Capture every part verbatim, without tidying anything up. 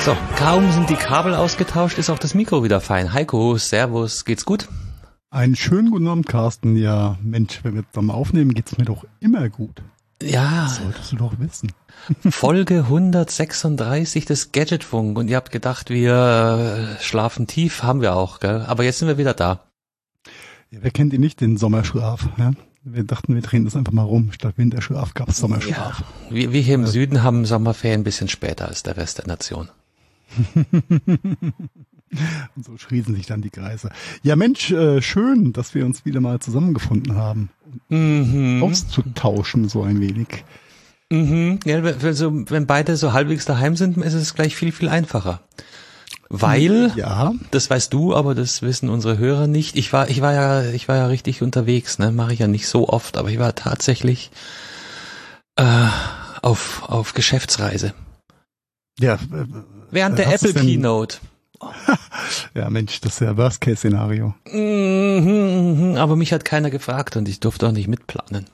So, kaum sind die Kabel ausgetauscht, ist auch das Mikro wieder fein. Heiko, Servus, geht's gut? Einen schönen guten Abend, Carsten. Ja, Mensch, wenn wir zusammen aufnehmen, geht's mir doch immer gut. Ja. Das solltest du doch wissen. Folge hundertsechsunddreißig des Gadgetfunk und ihr habt gedacht, wir schlafen tief, haben wir auch, gell? Aber jetzt sind wir wieder da. Ja, wer kennt ihn nicht, den Sommerschlaf, ja? Wir dachten, wir drehen das einfach mal rum. Statt Winterschlaf gab's Sommerschlaf. Ja, wir, wir hier im Süden haben Sommerferien ein bisschen später als der Rest der Nation. Und so schließen sich dann die Kreise. Ja, Mensch, äh, schön, dass wir uns wieder mal zusammengefunden haben. Mhm. Auszutauschen so ein wenig. Mhm. Ja, wenn, so, wenn beide so halbwegs daheim sind, ist es gleich viel, viel einfacher. Weil, ja, das weißt du, aber das wissen unsere Hörer nicht. Ich war, ich war ja, ich war ja richtig unterwegs, ne? Mache ich ja nicht so oft, aber ich war tatsächlich äh, auf auf Geschäftsreise. Ja. Äh, Während der Apple Keynote. Ja, Mensch, das ist ja Worst-Case-Szenario. Mhm, aber mich hat keiner gefragt und ich durfte auch nicht mitplanen.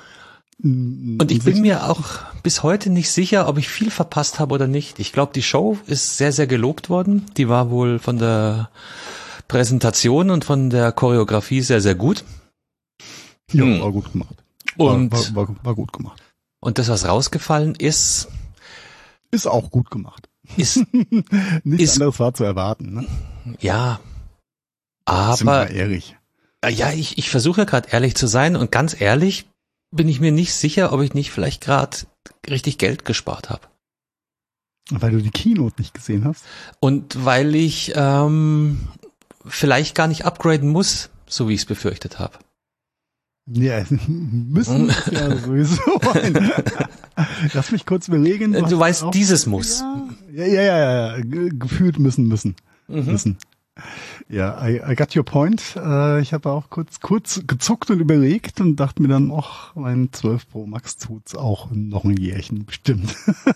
Und ich bin mir auch bis heute nicht sicher, ob ich viel verpasst habe oder nicht. Ich glaube, die Show ist sehr, sehr gelobt worden. Die war wohl von der Präsentation und von der Choreografie sehr, sehr gut. Ja, hm. war gut gemacht. War, und, war, war, war gut gemacht. Und das, was rausgefallen ist... Ist auch gut gemacht. Ist, Nichts ist, anderes war zu erwarten, ne? Ja, aber... Sind wir ehrlich. Ja, ich, ich versuche gerade ehrlich zu sein und ganz ehrlich bin ich mir nicht sicher, ob ich nicht vielleicht gerade richtig Geld gespart habe. Weil du die Keynote nicht gesehen hast? Und weil ich ähm, vielleicht gar nicht upgraden muss, so wie ich es befürchtet habe. Ja, müssen ja sowieso ein. Lass mich kurz überlegen. Du weißt, auch, dieses muss. Ja, ja, ja, ja, gefühlt müssen, müssen, mhm. müssen. Ja, I, I got your point. Uh, ich habe auch kurz kurz gezuckt und überlegt und dachte mir dann, ach, mein zwölf Pro Max tut's auch noch ein Jährchen bestimmt.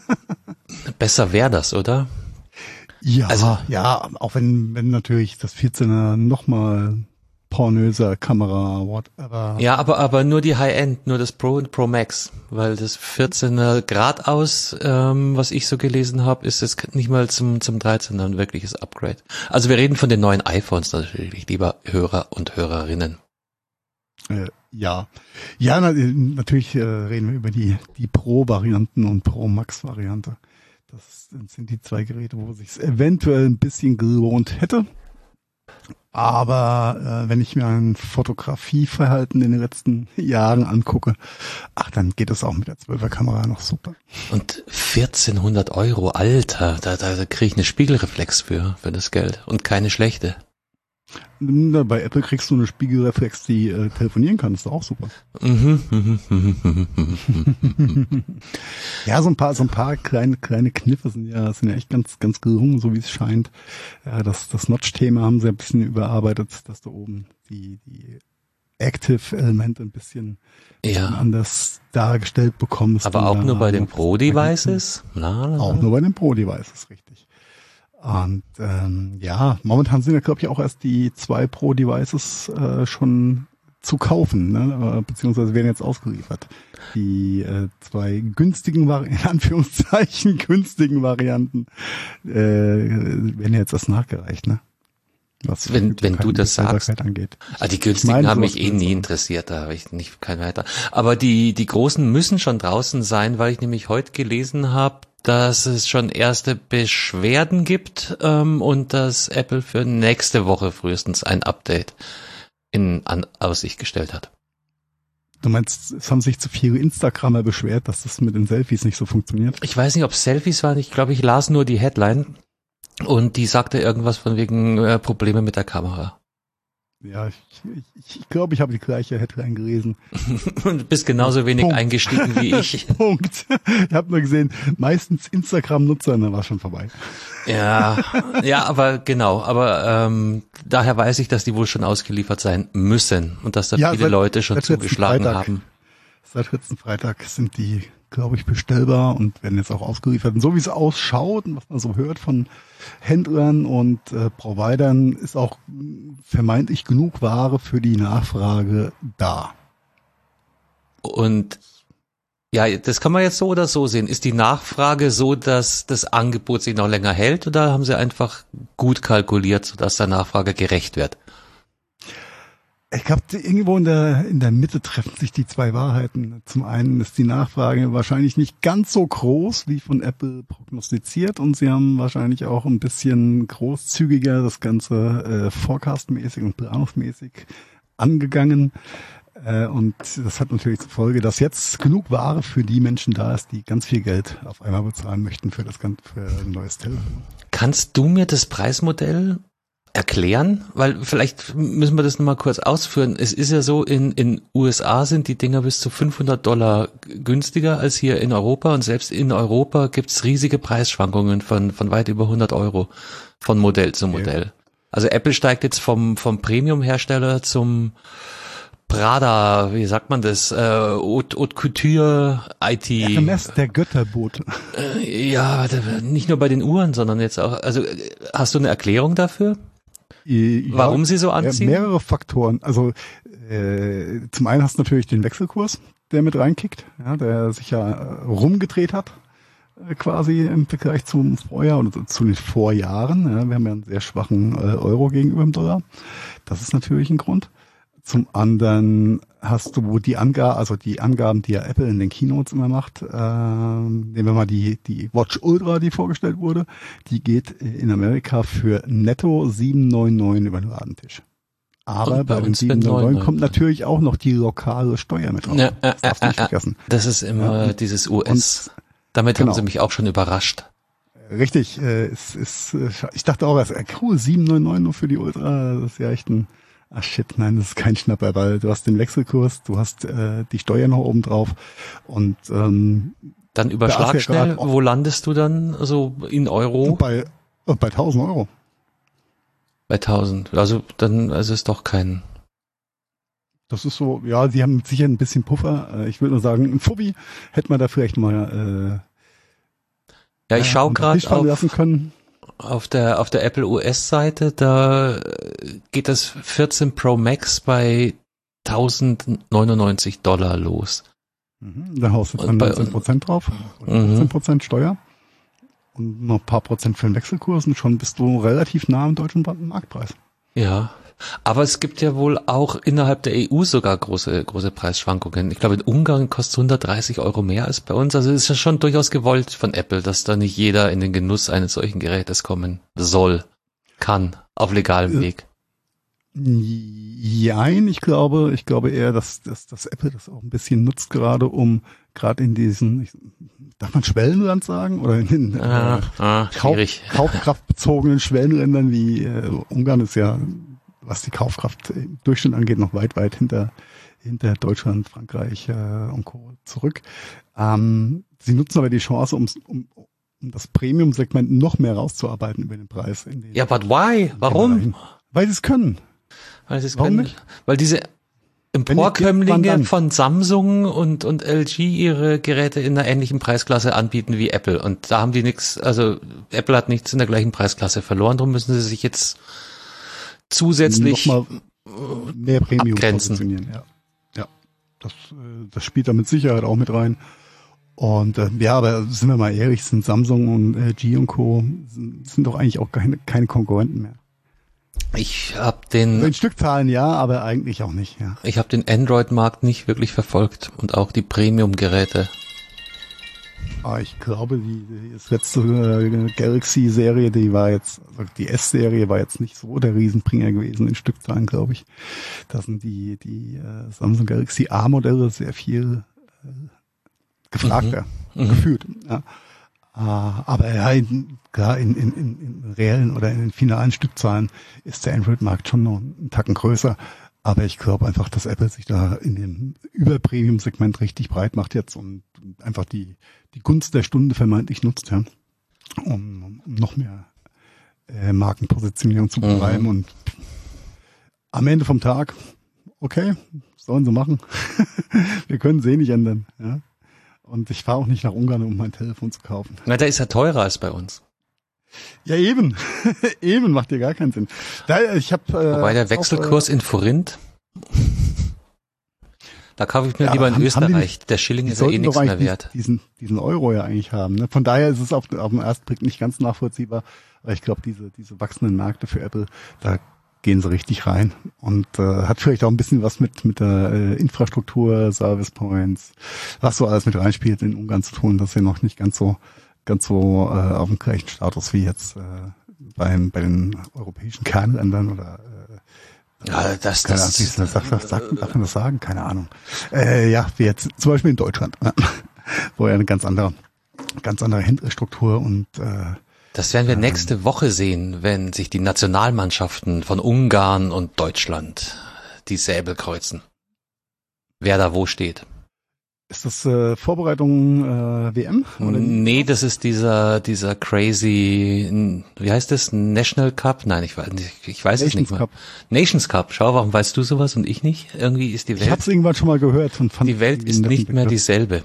Besser wäre das, oder? Ja, also, ja, auch wenn wenn natürlich das vierzehner nochmal pornöser Kamera, whatever. Ja, aber aber nur die High-End, nur das Pro und Pro Max, weil das vierzehner geradeaus, ähm, was ich so gelesen habe, ist es nicht mal zum zum dreizehner ein wirkliches Upgrade. Also wir reden von den neuen iPhones natürlich, lieber Hörer und Hörerinnen. Äh, ja, ja, na, natürlich äh, reden wir über die die Pro-Varianten und Pro Max-Variante. Das sind die zwei Geräte, wo sich's eventuell ein bisschen gelohnt hätte. Aber äh, wenn ich mir ein Fotografieverhalten in den letzten Jahren angucke, ach, dann geht es auch mit der zwölfer Kamera noch super. Und vierzehnhundert Euro, Alter, da, da, da kriege ich eine Spiegelreflex für, für das Geld und keine schlechte. Bei Apple kriegst du eine Spiegelreflex, die äh, telefonieren kann, ist auch super. Ja, so ein paar, so ein paar kleine, kleine Kniffe sind ja, sind ja echt ganz, ganz gelungen, so wie es scheint. Ja, das, das Notch-Thema haben sie ein bisschen überarbeitet, dass du oben die, die Active-Elemente ein bisschen, ja. anders dargestellt bekommst. Aber auch nur bei den Pro-Devices? Auch nur bei den Pro-Devices, richtig. Und ähm, ja, momentan sind ja, glaube ich, auch erst die zwei Pro-Devices äh, schon zu kaufen, ne? Beziehungsweise werden jetzt ausgeliefert. Die äh, zwei günstigen, Vari- in Anführungszeichen günstigen Varianten äh, werden jetzt erst nachgereicht, ne? Was wenn wenn du das sagst. Angeht. Ah, die günstigen meine, haben mich eh nie interessiert, da habe ich nicht kein weiter. Aber die die großen müssen schon draußen sein, weil ich nämlich heute gelesen habe, dass es schon erste Beschwerden gibt ähm, und dass Apple für nächste Woche frühestens ein Update in an Aussicht gestellt hat. Du meinst, es haben sich zu viele Instagrammer beschwert, dass das mit den Selfies nicht so funktioniert? Ich weiß nicht, ob Selfies waren. Ich glaube, ich las nur die Headline. Und die sagte irgendwas von wegen äh, Probleme mit der Kamera. Ja, ich ich, ich, glaube, ich habe die gleiche Headline gelesen. Und bist genauso wenig Punkt. eingestiegen wie ich. Punkt. Ich habe nur gesehen, meistens Instagram-Nutzer, und dann war schon vorbei. Ja, ja, aber genau. Aber ähm, daher weiß ich, dass die wohl schon ausgeliefert sein müssen und dass da ja, viele seit, Leute schon zugeschlagen Freitag, haben. Seit letzten Freitag sind die, glaube ich, bestellbar und werden jetzt auch ausgeliefert. Und so wie es ausschaut und was man so hört von Händlern und äh, Providern, ist auch vermeintlich genug Ware für die Nachfrage da. Und Ja, das kann man jetzt so oder so sehen. Ist die Nachfrage so, dass das Angebot sich noch länger hält oder haben sie einfach gut kalkuliert, sodass der Nachfrage gerecht wird? Ich glaube, irgendwo in der in der Mitte treffen sich die zwei Wahrheiten. Zum einen ist die Nachfrage wahrscheinlich nicht ganz so groß, wie von Apple prognostiziert, und sie haben wahrscheinlich auch ein bisschen großzügiger das Ganze äh, forecastmäßig und planungsmäßig angegangen. Äh, und das hat natürlich zur Folge, dass jetzt genug Ware für die Menschen da ist, die ganz viel Geld auf einmal bezahlen möchten für das ganze für ein neues Telefon. Kannst du mir das Preismodell erklären? Weil vielleicht müssen wir das nochmal kurz ausführen. Es ist ja so, in in U S A sind die Dinger bis zu fünfhundert Dollar günstiger als hier in Europa, und selbst in Europa gibt's riesige Preisschwankungen von von weit über hundert Euro von Modell zu Modell. Okay. Also Apple steigt jetzt vom vom Premium-Hersteller zum Prada, wie sagt man das, äh, Haute, Haute Couture, I T. Hermes, der Götterbote. Äh, ja, nicht nur bei den Uhren, sondern jetzt auch, also hast du eine Erklärung dafür? Ja, warum sie so anziehen? Mehrere Faktoren. Also äh, zum einen hast du natürlich den Wechselkurs, der mit reinkickt, ja, der sich ja rumgedreht hat, äh, quasi im Vergleich zum Vorjahr oder zu den Vorjahren. Ja, wir haben ja einen sehr schwachen äh, Euro gegenüber dem Dollar. Das ist natürlich ein Grund. Zum anderen hast du die Angaben, also die Angaben, die ja Apple in den Keynotes immer macht. Äh, nehmen wir mal die die Watch Ultra, die vorgestellt wurde. Die geht in Amerika für netto sieben neunundneunzig über den Ladentisch. Aber bei, bei den sieben neunundneunzig kommt natürlich auch noch die lokale Steuer mit drauf. Ja, äh, das darfst du nicht äh, vergessen. Das ist immer ja, dieses U S. Und, damit genau. Haben sie mich auch schon überrascht. Richtig. Äh, es ist, ich dachte auch, das ist cool, sieben neunundneunzig nur für die Ultra. Das ist ja echt ein Ach shit, nein, das ist kein Schnapper, weil du hast den Wechselkurs, du hast äh, die Steuer noch oben drauf und ähm, dann überschlag ja schnell, wo landest du dann so in Euro? Bei bei tausend Euro. Bei tausend, also dann also ist doch kein. Das ist so, ja, sie haben sicher ein bisschen Puffer. Ich würde nur sagen, ein Fuffi hätte man da vielleicht mal äh, ja, ich schaue gerade auf lassen können. Auf der auf der Apple U S-Seite, da geht das vierzehn Pro Max bei tausendneunundneunzig Dollar los. Mhm, da haust du dann neunzehn Prozent drauf, neunzehn Prozent Steuer und noch ein paar Prozent für den Wechselkurs und schon bist du relativ nah am deutschen Marktpreis. Ja, aber es gibt ja wohl auch innerhalb der E U sogar große große Preisschwankungen. Ich glaube, in Ungarn kostet es hundertdreißig Euro mehr als bei uns. Also es ist ja schon durchaus gewollt von Apple, dass da nicht jeder in den Genuss eines solchen Gerätes kommen soll, kann, auf legalem Weg. Jein, ich glaube, ich glaube eher, dass, dass, dass Apple das auch ein bisschen nutzt, gerade um, gerade in diesen, ich, darf man Schwellenland sagen? Oder in den ah, äh, ah, Kauf, kaufkraftbezogenen Schwellenländern wie äh, Ungarn ist ja, was die Kaufkraft im Durchschnitt angeht, noch weit, weit hinter, hinter Deutschland, Frankreich äh, und Co. zurück. Ähm, sie nutzen aber die Chance, um, um, um das Premium-Segment noch mehr rauszuarbeiten über den Preis. In den, ja, but why? Warum? Weil sie es können. Weil sie es können. Nicht? Weil diese Emporkömmlinge von Samsung und, und L G ihre Geräte in einer ähnlichen Preisklasse anbieten wie Apple. Und da haben die nichts, also Apple hat nichts in der gleichen Preisklasse verloren, darum müssen sie sich jetzt zusätzlich noch mal mehr Premium abgrenzen. Positionieren. Ja, ja, das, das spielt da mit Sicherheit auch mit rein. Und äh, ja, aber sind wir mal ehrlich, sind Samsung und L G und Co. sind, sind doch eigentlich auch keine, keine Konkurrenten mehr. Ich habe den in Stückzahlen ja, aber eigentlich auch nicht. Ja. Ich habe den Android-Markt nicht wirklich verfolgt und auch die Premium-Geräte. Ah, ich glaube, die, die das letzte äh, Galaxy-Serie, die war jetzt, also die S-Serie war jetzt nicht so der Riesenbringer gewesen in Stückzahlen, glaube ich. Da sind die die äh, Samsung Galaxy A-Modelle sehr viel äh, gefragter, mhm. gefühlt. Ja. Uh, aber ja, in, klar, in, in, in, in reellen oder in den finalen Stückzahlen ist der Android-Markt schon noch einen Tacken größer. Aber ich glaube einfach, dass Apple sich da in dem Über-Premium-Segment richtig breit macht jetzt und einfach die, die Gunst der Stunde vermeintlich nutzt, ja, um, um noch mehr äh, Markenpositionierung zu betreiben. Mhm. Und am Ende vom Tag, okay, sollen sie machen. Wir können es eh nicht ändern, ja. Und ich fahre auch nicht nach Ungarn, um mein Telefon zu kaufen. Na, da ist er teurer als bei uns. Ja, eben. Eben, macht dir gar keinen Sinn. Da, ich hab, äh, Wobei der Wechselkurs auch, äh, in Forint, Da kaufe ich mir Ja, lieber in haben- haben die Österreich. nicht- Der Schilling Die ist ja eh sollten nichts doch mehr eigentlich wert. diesen, diesen Euro ja eigentlich haben. Ne? Von daher ist es auf, auf den ersten Blick nicht ganz nachvollziehbar. Aber ich glaube, diese, diese wachsenden Märkte für Apple, da gehen sie richtig rein. Und äh, hat vielleicht auch ein bisschen was mit mit der äh, Infrastruktur, Service Points, was so alles mit reinspielt in Ungarn zu tun. Das ist ja noch nicht ganz so ganz so äh, auf dem gleichen Status wie jetzt äh, beim bei den europäischen Kernländern oder äh, Ja, das, keine Ahnung, das, wie ist das, darf, darf, darf man das sagen? Keine Ahnung. Äh, ja, wie jetzt zum Beispiel in Deutschland, wo ja eine ganz andere, ganz andere Hinterstruktur und äh, das werden wir nächste Woche sehen, wenn sich die Nationalmannschaften von Ungarn und Deutschland die Säbel kreuzen. Wer da wo steht. ist das äh, Vorbereitung äh, W M? Oder wie? Nee, das ist dieser, dieser crazy, wie heißt das? National Cup? Nein, ich weiß nicht, ich weiß es nicht Nations mehr. Cup. Nations Cup. Schau, warum weißt du sowas und ich nicht? Irgendwie ist die Ich Welt, habe es irgendwann schon mal gehört und fand die Welt irgendwie ist einen netten nicht mehr Begriff. dieselbe.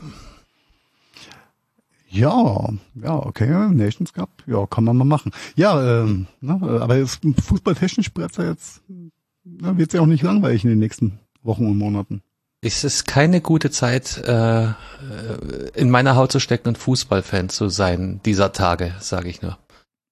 Ja, ja, okay, Nations Cup, ja, kann man mal machen. Ja, ähm, ne, aber jetzt, fußballtechnisch bereits ja jetzt, ne, wird es ja auch nicht langweilig in den nächsten Wochen und Monaten. Es ist keine gute Zeit, äh, in meiner Haut zu stecken und Fußballfan zu sein dieser Tage, sage ich nur.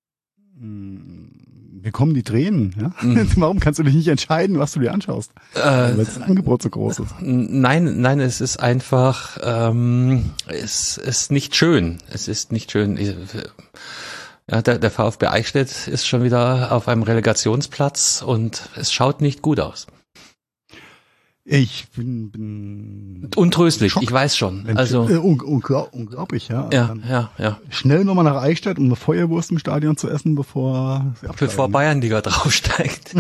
Mir kommen die Tränen, ja? Mhm. Warum kannst du dich nicht entscheiden, was du dir anschaust? Äh, Weil das Angebot so groß ist. Nein, nein, es ist einfach, ähm, es ist nicht schön. Es ist nicht schön. Ja, der, der VfB Eichstätt ist schon wieder auf einem Relegationsplatz und es schaut nicht gut aus. Ich bin, bin Untröstlich, Schock. ich weiß schon. Wenn- Also äh, un, unglaub, unglaublich, ja. ja, Dann ja, ja. Schnell nochmal nach Eichstätt, um eine Feuerwurst im Stadion zu essen, bevor sie absteigen. Bevor Bayernliga draufsteigt.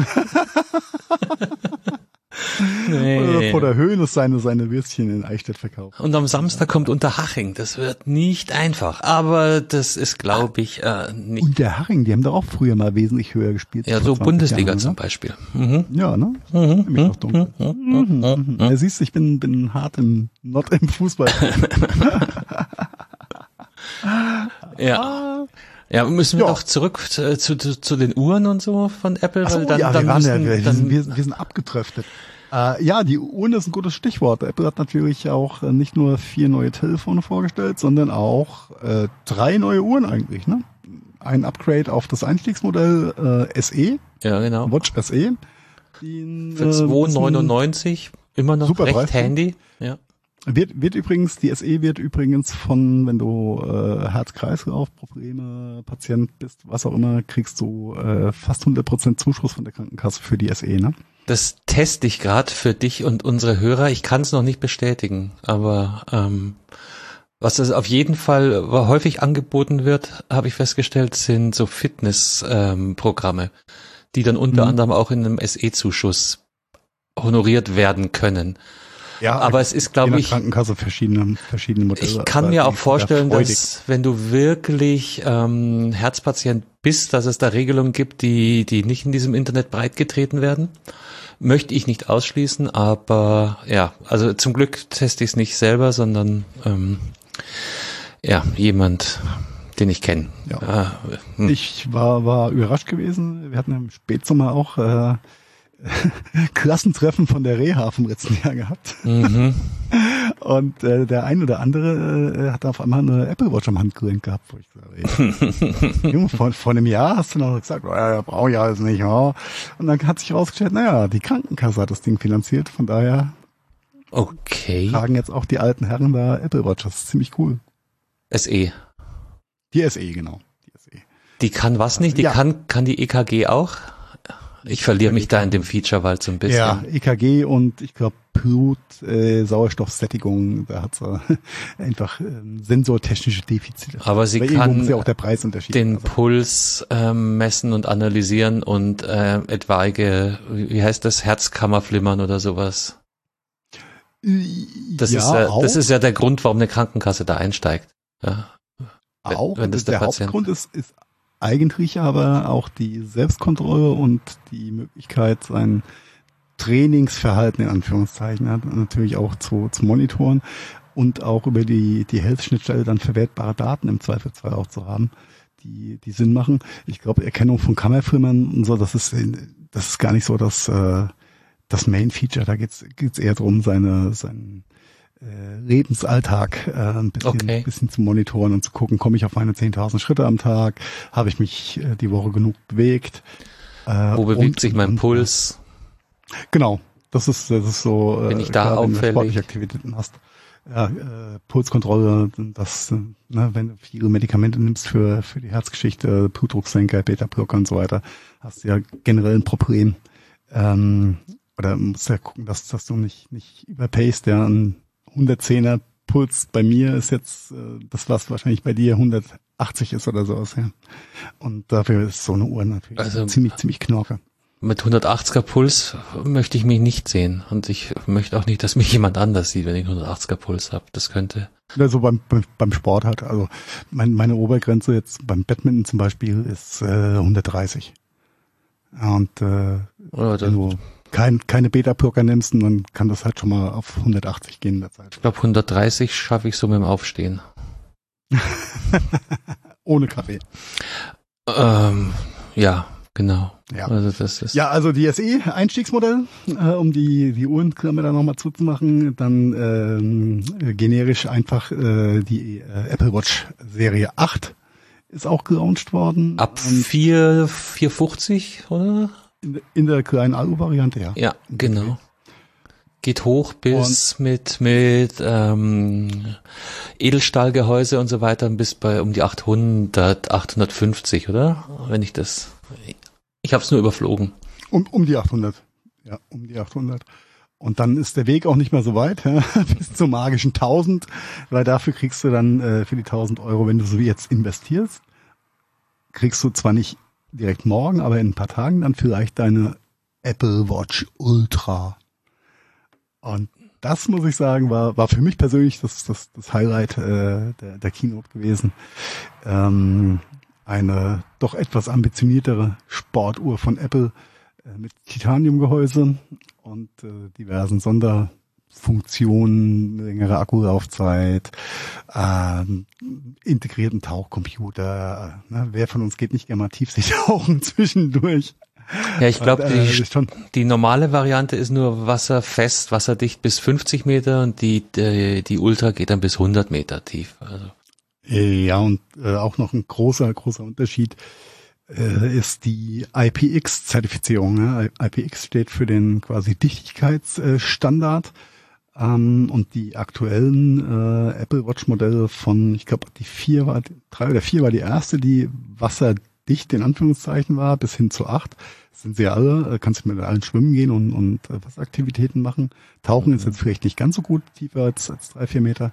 Oder Nee. vor der Höhle seine, seine Würstchen in Eichstätt verkauft. Und am Samstag kommt Unterhaching. Das wird nicht einfach, aber das ist, glaube ich, äh, nicht. Und der Haring, die haben doch auch früher mal wesentlich höher gespielt. Ja, vor so zwanzig Bundesliga Jahren, zum ne? Beispiel. Mhm. Ja, ne? Mhm. Nämlich auch dunkel. Mhm. Mhm. Ja, siehst du, ich bin, bin hart im, not im Fußball. Ja. Ja, müssen wir Ja. doch zurück zu, zu, zu den Uhren und so von Apple, Ach so, weil dann, ja, dann wir, waren ja, müssen, wir, dann, sind, wir, wir sind abgetröftet. Äh, ja, die Uhren ist ein gutes Stichwort. Apple hat natürlich auch äh, nicht nur vier neue Telefone vorgestellt, sondern auch äh, drei neue Uhren eigentlich. Ne? Ein Upgrade auf das Einstiegsmodell äh, S E, ja, genau. Watch S E. Die, Für zwei neunundneunzig immer noch super recht Preis, ne? handy. Ja. Wird, wird übrigens, die S E wird übrigens von, wenn du äh, Herz-Kreislauf-Probleme, Patient bist, was auch immer, kriegst du äh, fast hundert Prozent Zuschuss von der Krankenkasse für die S E, ne? Das teste ich gerade für dich und unsere Hörer. Ich kann es noch nicht bestätigen, aber ähm, was es auf jeden Fall häufig angeboten wird, habe ich festgestellt, sind so Fitnessprogramme, ähm, die dann unter Mhm. anderem auch in einem S E-Zuschuss honoriert werden können. Ja, Aber es ist, je glaube nach ich, Krankenkasse verschiedene, verschiedene Modelle. ich kann aber mir die auch sind vorstellen, da freudig. dass wenn du wirklich ähm, Herzpatient bist, dass es da Regelungen gibt, die die nicht in diesem Internet breitgetreten werden. Möchte ich nicht ausschließen, aber ja, also zum Glück teste ich es nicht selber, sondern ähm, ja, jemand, den ich kenne. Ja. Ah, hm. Ich war, war überrascht gewesen. Wir hatten im Spätsommer auch äh, Klassentreffen von der Reha vom letzten Jahr gehabt. Mhm. Und äh, der ein oder andere äh, hat auf einmal eine Apple Watch am Handgelenk gehabt, wo ich gesagt habe, Junge, vor, vor einem Jahr hast du noch gesagt, oh, ja, brauche ich alles nicht. Ja. Und dann hat sich herausgestellt, naja, die Krankenkasse hat das Ding finanziert, von daher Okay. tragen jetzt auch die alten Herren da Apple Watch. Das ist ziemlich cool. S E. Die S E, genau. Die S E. Die kann was nicht? Die Ja. kann kann die E K G auch? Ich verliere mich da in dem Feature-Wald so ein bisschen. Ja, E K G und ich glaube Blut, äh, Sauerstoffsättigung, da hat sie einfach ähm, sensortechnische Defizite. Aber sie Weil irgendwo kann muss ja auch der Preisunterschied den also. Puls ähm, messen und analysieren und äh, etwaige, wie heißt das, Herzkammerflimmern oder sowas. Das ja, ist ja, auch, das ist ja der Grund, warum eine Krankenkasse da einsteigt. Ja. wenn- auch. wenn das der, der Patient- Hauptgrund ist, ist eigentlich aber auch die Selbstkontrolle und die Möglichkeit, sein Trainingsverhalten in Anführungszeichen hat, natürlich auch zu, zu monitoren und auch über die, die Health-Schnittstelle dann verwertbare Daten im Zweifelsfall auch zu haben, die, die Sinn machen. Ich glaube, Erkennung von Kammerflimmern und so, das ist, das ist gar nicht so das, äh, das Main-Feature, da geht's geht's eher drum, seine seinen äh, Lebensalltag äh, ein bisschen, Okay. ein bisschen zu monitoren und zu gucken, komme ich auf meine zehntausend Schritte am Tag, habe ich mich äh, die Woche genug bewegt. Äh, Wo bewegt und, sich mein und, Puls? Genau, das ist das ist so, Bin äh, ich da klar, wenn du auffällig? sportliche Aktivitäten hast. Ja, äh, Pulskontrolle, das, äh, ne, wenn du viele Medikamente nimmst für für die Herzgeschichte, Blutdrucksenker, Beta-Blocker und so weiter, hast du ja generell ein Problem. Ähm, oder musst ja gucken, dass dass du nicht nicht überpaced. Ja, ein hundertzehner Puls bei mir ist jetzt äh, das, was wahrscheinlich bei dir hundertachtzig ist oder sowas. Ja. Und dafür ist so eine Uhr natürlich Also- ziemlich ziemlich knorke. Mit hundertachtziger Puls möchte ich mich nicht sehen. Und ich möchte auch nicht, dass mich jemand anders sieht, wenn ich hundertachtziger Puls habe. Das könnte... Also beim, beim beim Sport halt. Also mein, meine Obergrenze jetzt beim Badminton zum Beispiel ist äh, hundertdreißig. Ja, und äh, Oder wenn du kein, keine Beta-Blocker nimmst, dann kann das halt schon mal auf hundertachtzig gehen in der Zeit. ich glaube, hundertdreißig schaffe ich so mit dem Aufstehen. Ohne Kaffee. Ähm, ja, genau. Ja. Also das ist... Ja, also die S E-Einstiegsmodell, äh, um die die Uhrenklamme da nochmal zuzumachen, dann ähm, generisch einfach äh, die äh, Apple Watch Serie acht ist auch gelauncht worden. Ab Und vier, vier fünfzig, oder? in, in der kleinen Alu-Variante, ja. Ja, genau. Geht hoch bis mit mit ähm, Edelstahlgehäuse und so weiter bis bei um die achthundert, achthundertfünfzig, oder? Wenn ich das... Ich habe es nur überflogen. Um, um die achthundert. Ja, um die achthundert. Und dann ist der Weg auch nicht mehr so weit, ja, bis zum magischen tausend, weil dafür kriegst du dann äh, für die tausend Euro, wenn du so wie jetzt investierst, kriegst du zwar nicht direkt morgen, aber in ein paar Tagen dann vielleicht deine Apple Watch Ultra. Und das, muss ich sagen, war war für mich persönlich das das, das Highlight äh, der, der Keynote gewesen. Ähm, eine doch etwas ambitioniertere Sportuhr von Apple äh, mit Titaniumgehäuse und äh, diversen Sonderfunktionen, längere Akkulaufzeit, äh, integrierten Tauchcomputer. Ne? Wer von uns geht nicht gerne mal tiefsee tauchen zwischendurch? Ja, ich glaube, Und, äh, die, schon, die normale Variante ist nur wasserfest, wasserdicht bis fünfzig Meter und die, die, die Ultra geht dann bis hundert Meter tief. Also. ja, und äh, auch noch ein großer, großer Unterschied äh, ist die I P X-Zertifizierung. Ne? I P X steht für den quasi Dichtigkeitsstandard. Ähm, und die aktuellen äh, Apple Watch Modelle von, ich glaube, die vier war, drei oder vier war die erste, die wasserdicht in Anführungszeichen war, bis hin zu acht. Das sind sie ja alle, äh, kannst du mit allen schwimmen gehen und, und äh, Wasseraktivitäten machen. Tauchen ist jetzt vielleicht nicht ganz so gut, tiefer als, als drei, vier Meter.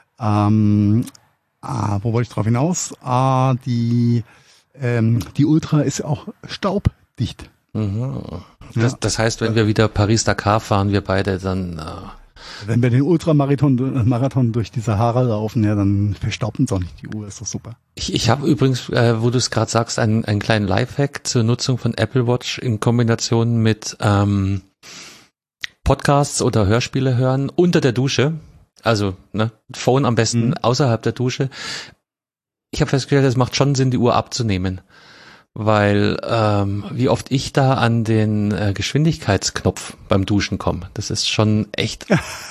Ähm, ah, wo wollte ich drauf hinaus? Ah, die, ähm, die Ultra ist ja auch staubdicht. Mhm. Das, das heißt, wenn wir wieder Paris-Dakar fahren, wir beide, dann... Äh Wenn wir den Ultramarathon Marathon durch die Sahara laufen, ja, dann verstaubt uns auch nicht die Uhr, ist doch super. Ich, ich habe übrigens, äh, wo du es gerade sagst, einen, einen kleinen Lifehack zur Nutzung von Apple Watch in Kombination mit ähm, Podcasts oder Hörspiele hören unter der Dusche. Also, ne, Phone am besten mhm. außerhalb der Dusche. Ich habe festgestellt, es macht schon Sinn, die Uhr abzunehmen. Weil ähm, wie oft ich da an den äh, Geschwindigkeitsknopf beim Duschen komme, das ist schon echt.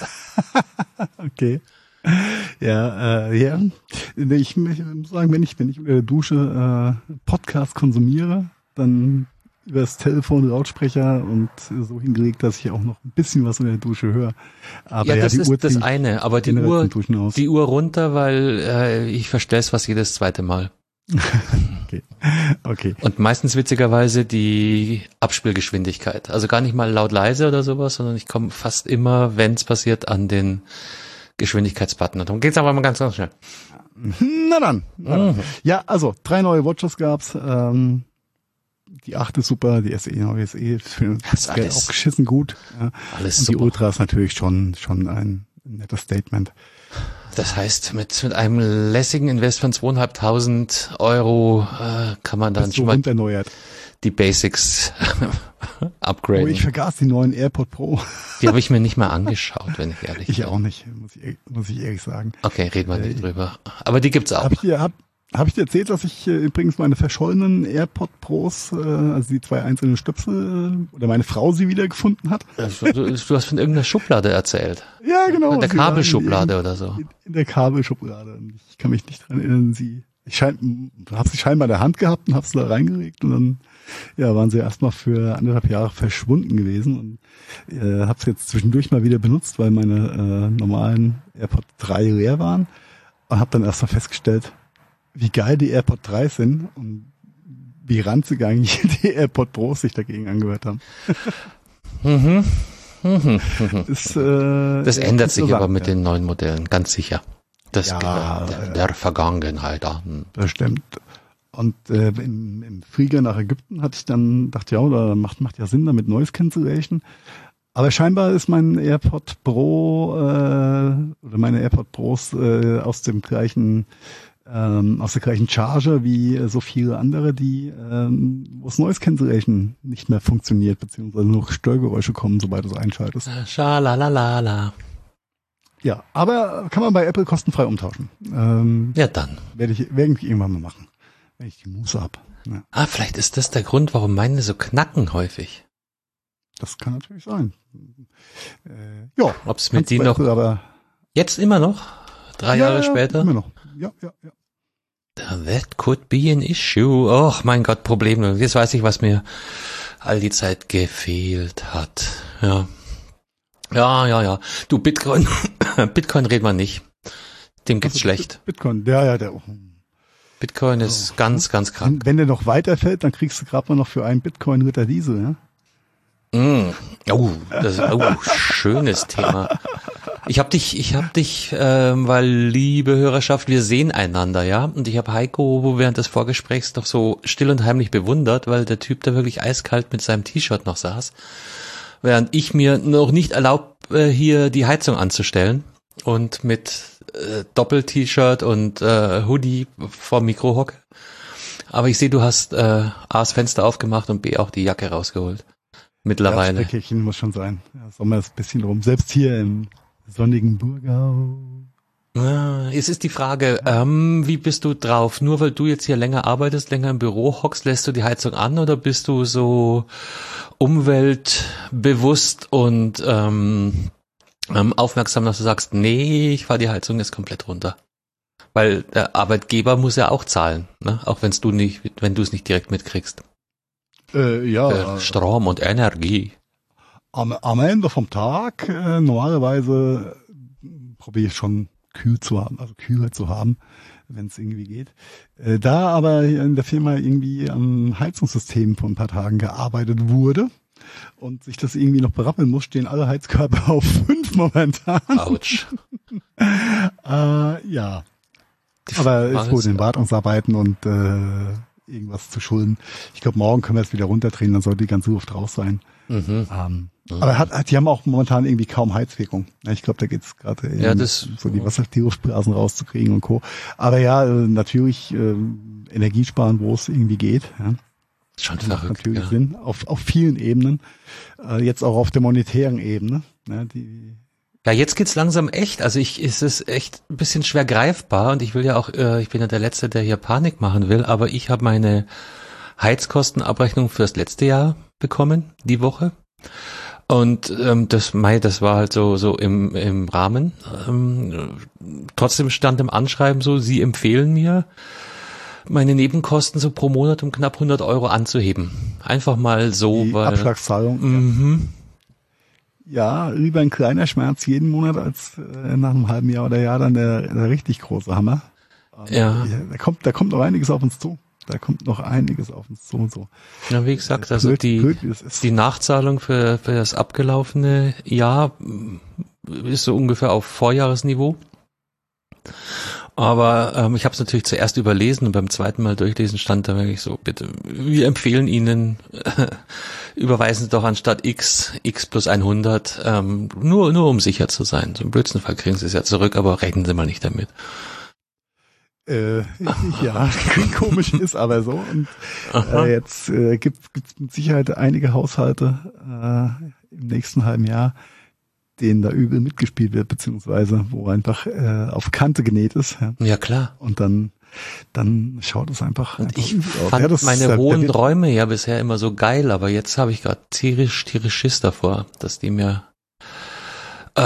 Okay. Ja, äh, ja. Ich, ich muss sagen, wenn ich, wenn ich unter der Dusche äh, Podcast konsumiere, dann über das Telefon, Lautsprecher und so hingelegt, dass ich auch noch ein bisschen was in der Dusche höre. Aber ja, ja, das die ist Uhr das eine, aber die Uhr, die Uhr runter, weil äh, ich verstelle es fast jedes zweite Mal. Okay. Okay. Und meistens witzigerweise die Abspielgeschwindigkeit. Also gar nicht mal laut leise oder sowas, sondern ich komme fast immer, wenn es passiert, an den Geschwindigkeitsbutton. Und darum geht's aber mal ganz, ganz schnell. Na dann. Na dann. Mhm. Ja, also drei neue Watches gab's. Ähm, die acht ist super, die S E, neue S E ist für das Geld auch geschissen gut. Ja. Alles Und super. die Ultra ist natürlich schon schon ein nettes Statement. Das heißt, mit mit einem lässigen Invest von zweieinhalbtausend Euro äh, kann man dann schon mal erneuert. die Basics upgraden. Oh, ich vergaß die neuen AirPod Pro. Die habe ich mir nicht mal angeschaut, wenn ich ehrlich bin. Ich auch nicht, muss ich, muss ich ehrlich sagen. Okay, reden wir nicht äh, drüber. Aber die gibt's auch. Habt ihr, hab, Habe ich dir erzählt, dass ich äh, übrigens meine verschollenen AirPod Pros, äh, also die zwei einzelnen Stöpsel, äh, oder meine Frau sie wiedergefunden hat? Du, du hast von irgendeiner Schublade erzählt. Ja, genau. In der Kabelschublade in, oder so. In, in der Kabelschublade. Ich kann mich nicht dran erinnern, sie, ich schein, habe sie scheinbar in der Hand gehabt und habe sie da reingelegt und dann, ja, waren sie erstmal für anderthalb Jahre verschwunden gewesen und äh, habe sie jetzt zwischendurch mal wieder benutzt, weil meine äh, normalen AirPod drei leer waren und habe dann erstmal festgestellt, wie geil die AirPod drei sind und wie ranzig eigentlich die AirPod Pros sich dagegen angehört haben. Mhm. Mhm. ist, äh, das ändert sich aber mit ja. den neuen Modellen, ganz sicher. Das Ja, gehört der, der Vergangenheit an. Das stimmt. Und äh, im, im Flieger nach Ägypten hatte ich dann, dachte ja, oder macht, macht ja Sinn damit Noise Cancellation. Aber scheinbar ist mein AirPod Pro äh, oder meine AirPod Pros äh, aus dem gleichen ähm, aus der gleichen Charge wie äh, so viele andere, die ähm, wo es Noise Cancellation nicht mehr funktioniert, beziehungsweise nur Störgeräusche kommen, sobald du es einschaltest. Schalalalala. Ja, aber kann man bei Apple kostenfrei umtauschen. Ähm, Ja, dann. Werde ich, werde ich irgendwann mal machen, wenn ich die Muße habe. Ja. Ah, vielleicht ist das der Grund, warum meine so knacken häufig. Das kann natürlich sein. Äh, ja. Ob es mit die noch aber jetzt immer noch? Drei ja, Jahre ja, später? Immer noch. Ja, ja, ja. That could be an issue. Och, mein Gott, Problem. Jetzt weiß ich, was mir all die Zeit gefehlt hat. Ja. Ja, ja, ja. Du, Bitcoin, Bitcoin reden wir nicht. Dem geht's Also, schlecht. Bitcoin, der, ja, der. Bitcoin ist oh. ganz, ganz krank. Wenn, wenn der noch weiterfällt, dann kriegst du gerade mal noch für einen Bitcoin Ritter Diesel, ja? Mm. Oh, das ist oh, schönes Thema. Ich hab dich, ich hab dich, ähm, weil liebe Hörerschaft, wir sehen einander, ja. Und ich habe Heiko während des Vorgesprächs doch so still und heimlich bewundert, weil der Typ da wirklich eiskalt mit seinem T-Shirt noch saß, während ich mir noch nicht erlaubt, äh, hier die Heizung anzustellen und mit äh, Doppel-T-Shirt und äh, Hoodie vor Mikro hocke. Aber ich sehe, du hast äh, A, das Fenster aufgemacht und B, auch die Jacke rausgeholt. Mittlerweile. Das Päckchen muss schon sein. Ja, Sommer ist ein bisschen rum. Selbst hier im sonnigen Burgau. Ja, jetzt ist die Frage, ähm, wie bist du drauf? Nur weil du jetzt hier länger arbeitest, länger im Büro hockst, lässt du die Heizung an oder bist du so umweltbewusst und ähm, ähm, aufmerksam, dass du sagst, nee, ich fahre die Heizung jetzt komplett runter? Weil der Arbeitgeber muss ja auch zahlen, ne? Auch wenn's du nicht, wenn du es nicht direkt mitkriegst. Äh, ja. Für Strom und Energie. Am, am Ende vom Tag äh, normalerweise probiere ich schon kühl zu haben, also kühler zu haben, wenn es irgendwie geht. Äh, da aber in der Firma irgendwie am Heizungssystem vor ein paar Tagen gearbeitet wurde und sich das irgendwie noch berappeln muss, stehen alle Heizkörper auf fünf momentan. Autsch. äh, ja. Aber ist wohl in Wartungsarbeiten und äh, irgendwas zu schulden. Ich glaube, morgen können wir es wieder runterdrehen, dann sollte die ganze Luft raus sein. Mhm. Ähm, mhm. Aber hat, hat, die haben auch momentan irgendwie kaum Heizwirkung. Ich glaube, da geht es gerade ja, das so die Wasser, die Luftblasen rauszukriegen und Co. Aber ja, natürlich äh, Energiesparen, wo es irgendwie geht. Ja. Schon das verrückt. Macht natürlich ja. Sinn, auf, auf vielen Ebenen. Äh, jetzt auch auf der monetären Ebene. Ja, die Ja, jetzt geht's langsam echt. Also ich, ist es echt ein bisschen schwer greifbar und ich will ja auch, äh, ich bin ja der Letzte, der hier Panik machen will, aber ich habe meine Heizkostenabrechnung fürs letzte Jahr bekommen, die Woche. Und ähm, das, Mai, das war halt so so im im Rahmen. Ähm, trotzdem stand im Anschreiben so, Sie empfehlen mir, meine Nebenkosten so pro Monat um knapp hundert Euro anzuheben. Einfach mal so, die weil Abschlagszahlung. Mhm. Ja, lieber ein kleiner Schmerz jeden Monat als äh, nach einem halben Jahr oder Jahr dann der, der richtig große Hammer. Ähm, Ja. Da kommt, da kommt noch einiges auf uns zu. Da kommt noch einiges auf uns zu und so. Ja, wie gesagt, also Blöd, die blöd, wie es ist. die Nachzahlung für für das abgelaufene Jahr ist so ungefähr auf Vorjahresniveau. Aber ähm, ich habe es natürlich zuerst überlesen und beim zweiten Mal durchlesen stand da wirklich so, bitte, wir empfehlen Ihnen, äh, überweisen Sie doch anstatt X, X plus hundert, ähm, nur nur um sicher zu sein. So im blödsten Fall kriegen Sie es ja zurück, aber rechnen Sie mal nicht damit. Äh, ja, klingt komisch, ist aber so. Und äh, jetzt äh, gibt es mit Sicherheit einige Haushalte äh, im nächsten halben Jahr, denen da übel mitgespielt wird, beziehungsweise wo einfach äh, auf Kante genäht ist. Ja, Ja klar. und dann dann schaut es einfach. Und einfach ich aus. fand Ja, das meine ist, hohen der, Räume ja bisher immer so geil, aber jetzt habe ich gerade tierisch, tierisch Schiss davor, dass die mir, äh,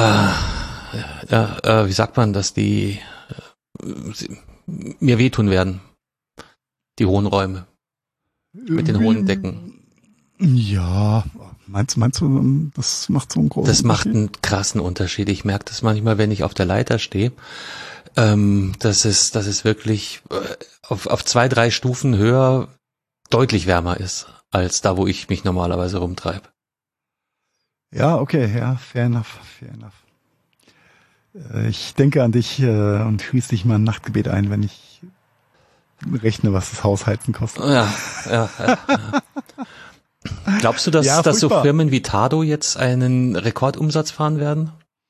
ja, äh, wie sagt man, dass die äh, sie, mir wehtun werden. Die hohen Räume. Mit den hohen Decken. Ja, meinst, meinst du, das macht so einen großen Das macht Unterschied? einen krassen Unterschied. Ich merke das manchmal, wenn ich auf der Leiter stehe. Ähm, dass es, dass es wirklich äh, auf, auf zwei, drei Stufen höher deutlich wärmer ist, als da, wo ich mich normalerweise rumtreibe. Ja, okay, ja, fair enough, fair enough. Äh, Ich denke an dich äh, und schließe dich mal ein Nachtgebet ein, wenn ich rechne, was das Hausheizen kostet. Ja, ja, ja, ja. Glaubst du, dass, Ja, dass so furchtbar. Firmen wie Tado jetzt einen Rekordumsatz fahren werden?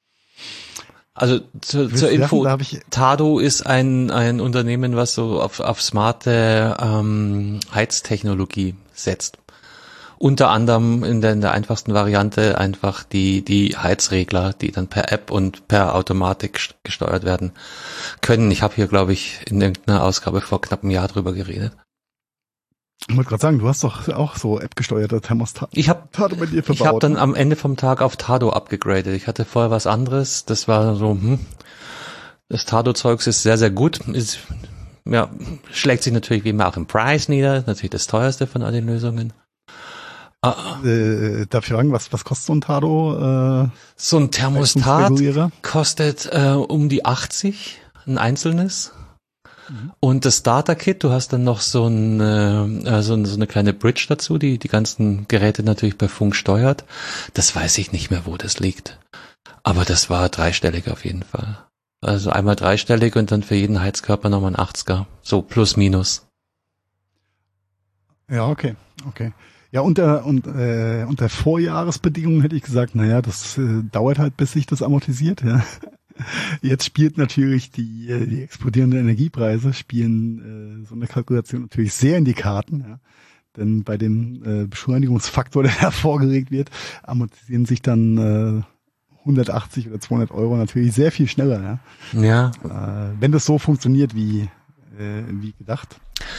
Also zu, Willst zur du Info, lachen? Da hab ich, Tado ist ein, ein Unternehmen, was so auf, auf smarte ähm, Heiztechnologie setzt. Unter anderem in der, in der einfachsten Variante einfach die, die Heizregler, die dann per App und per Automatik st- gesteuert werden können. Ich habe hier, glaube ich, in irgendeiner Ausgabe vor knapp einem Jahr drüber geredet. ich wollte gerade sagen, du hast doch auch so App-gesteuerte Thermostate Ich habe bei dir verbaut. ich hab dann ne? am Ende vom Tag auf Tado abgegradet. Ich hatte vorher was anderes. Das war so, hm, das Tado-Zeugs ist sehr, sehr gut. Ist, ja, schlägt sich natürlich wie immer auch im Preis nieder. Natürlich das teuerste von all den Lösungen. Ah, Äh, darf ich fragen, was, was kostet so ein Tado? Äh, so ein Thermostat Heizungsregulierer? kostet äh, um die achtzig, ein einzelnes. Mhm. Und das Starter-Kit, du hast dann noch so, ein, äh, so, so eine kleine Bridge dazu, die die ganzen Geräte natürlich per Funk steuert. Das weiß ich nicht mehr, wo das liegt. Aber das war dreistellig auf jeden Fall. Also einmal dreistellig und dann für jeden Heizkörper nochmal ein achtziger. So plus minus. Ja, okay, okay. Ja, unter, und, äh, unter Vorjahresbedingungen hätte ich gesagt, naja, das äh, dauert halt, bis sich das amortisiert. Ja. Jetzt spielt natürlich die, äh, die explodierenden Energiepreise, spielen äh, so eine Kalkulation natürlich sehr in die Karten. Ja. Denn bei dem äh, Beschleunigungsfaktor, der hervorgeregt wird, amortisieren sich dann äh, hundertachtzig oder zweihundert Euro natürlich sehr viel schneller. Ja. Ja. Äh, wenn das so funktioniert wie, äh, wie gedacht.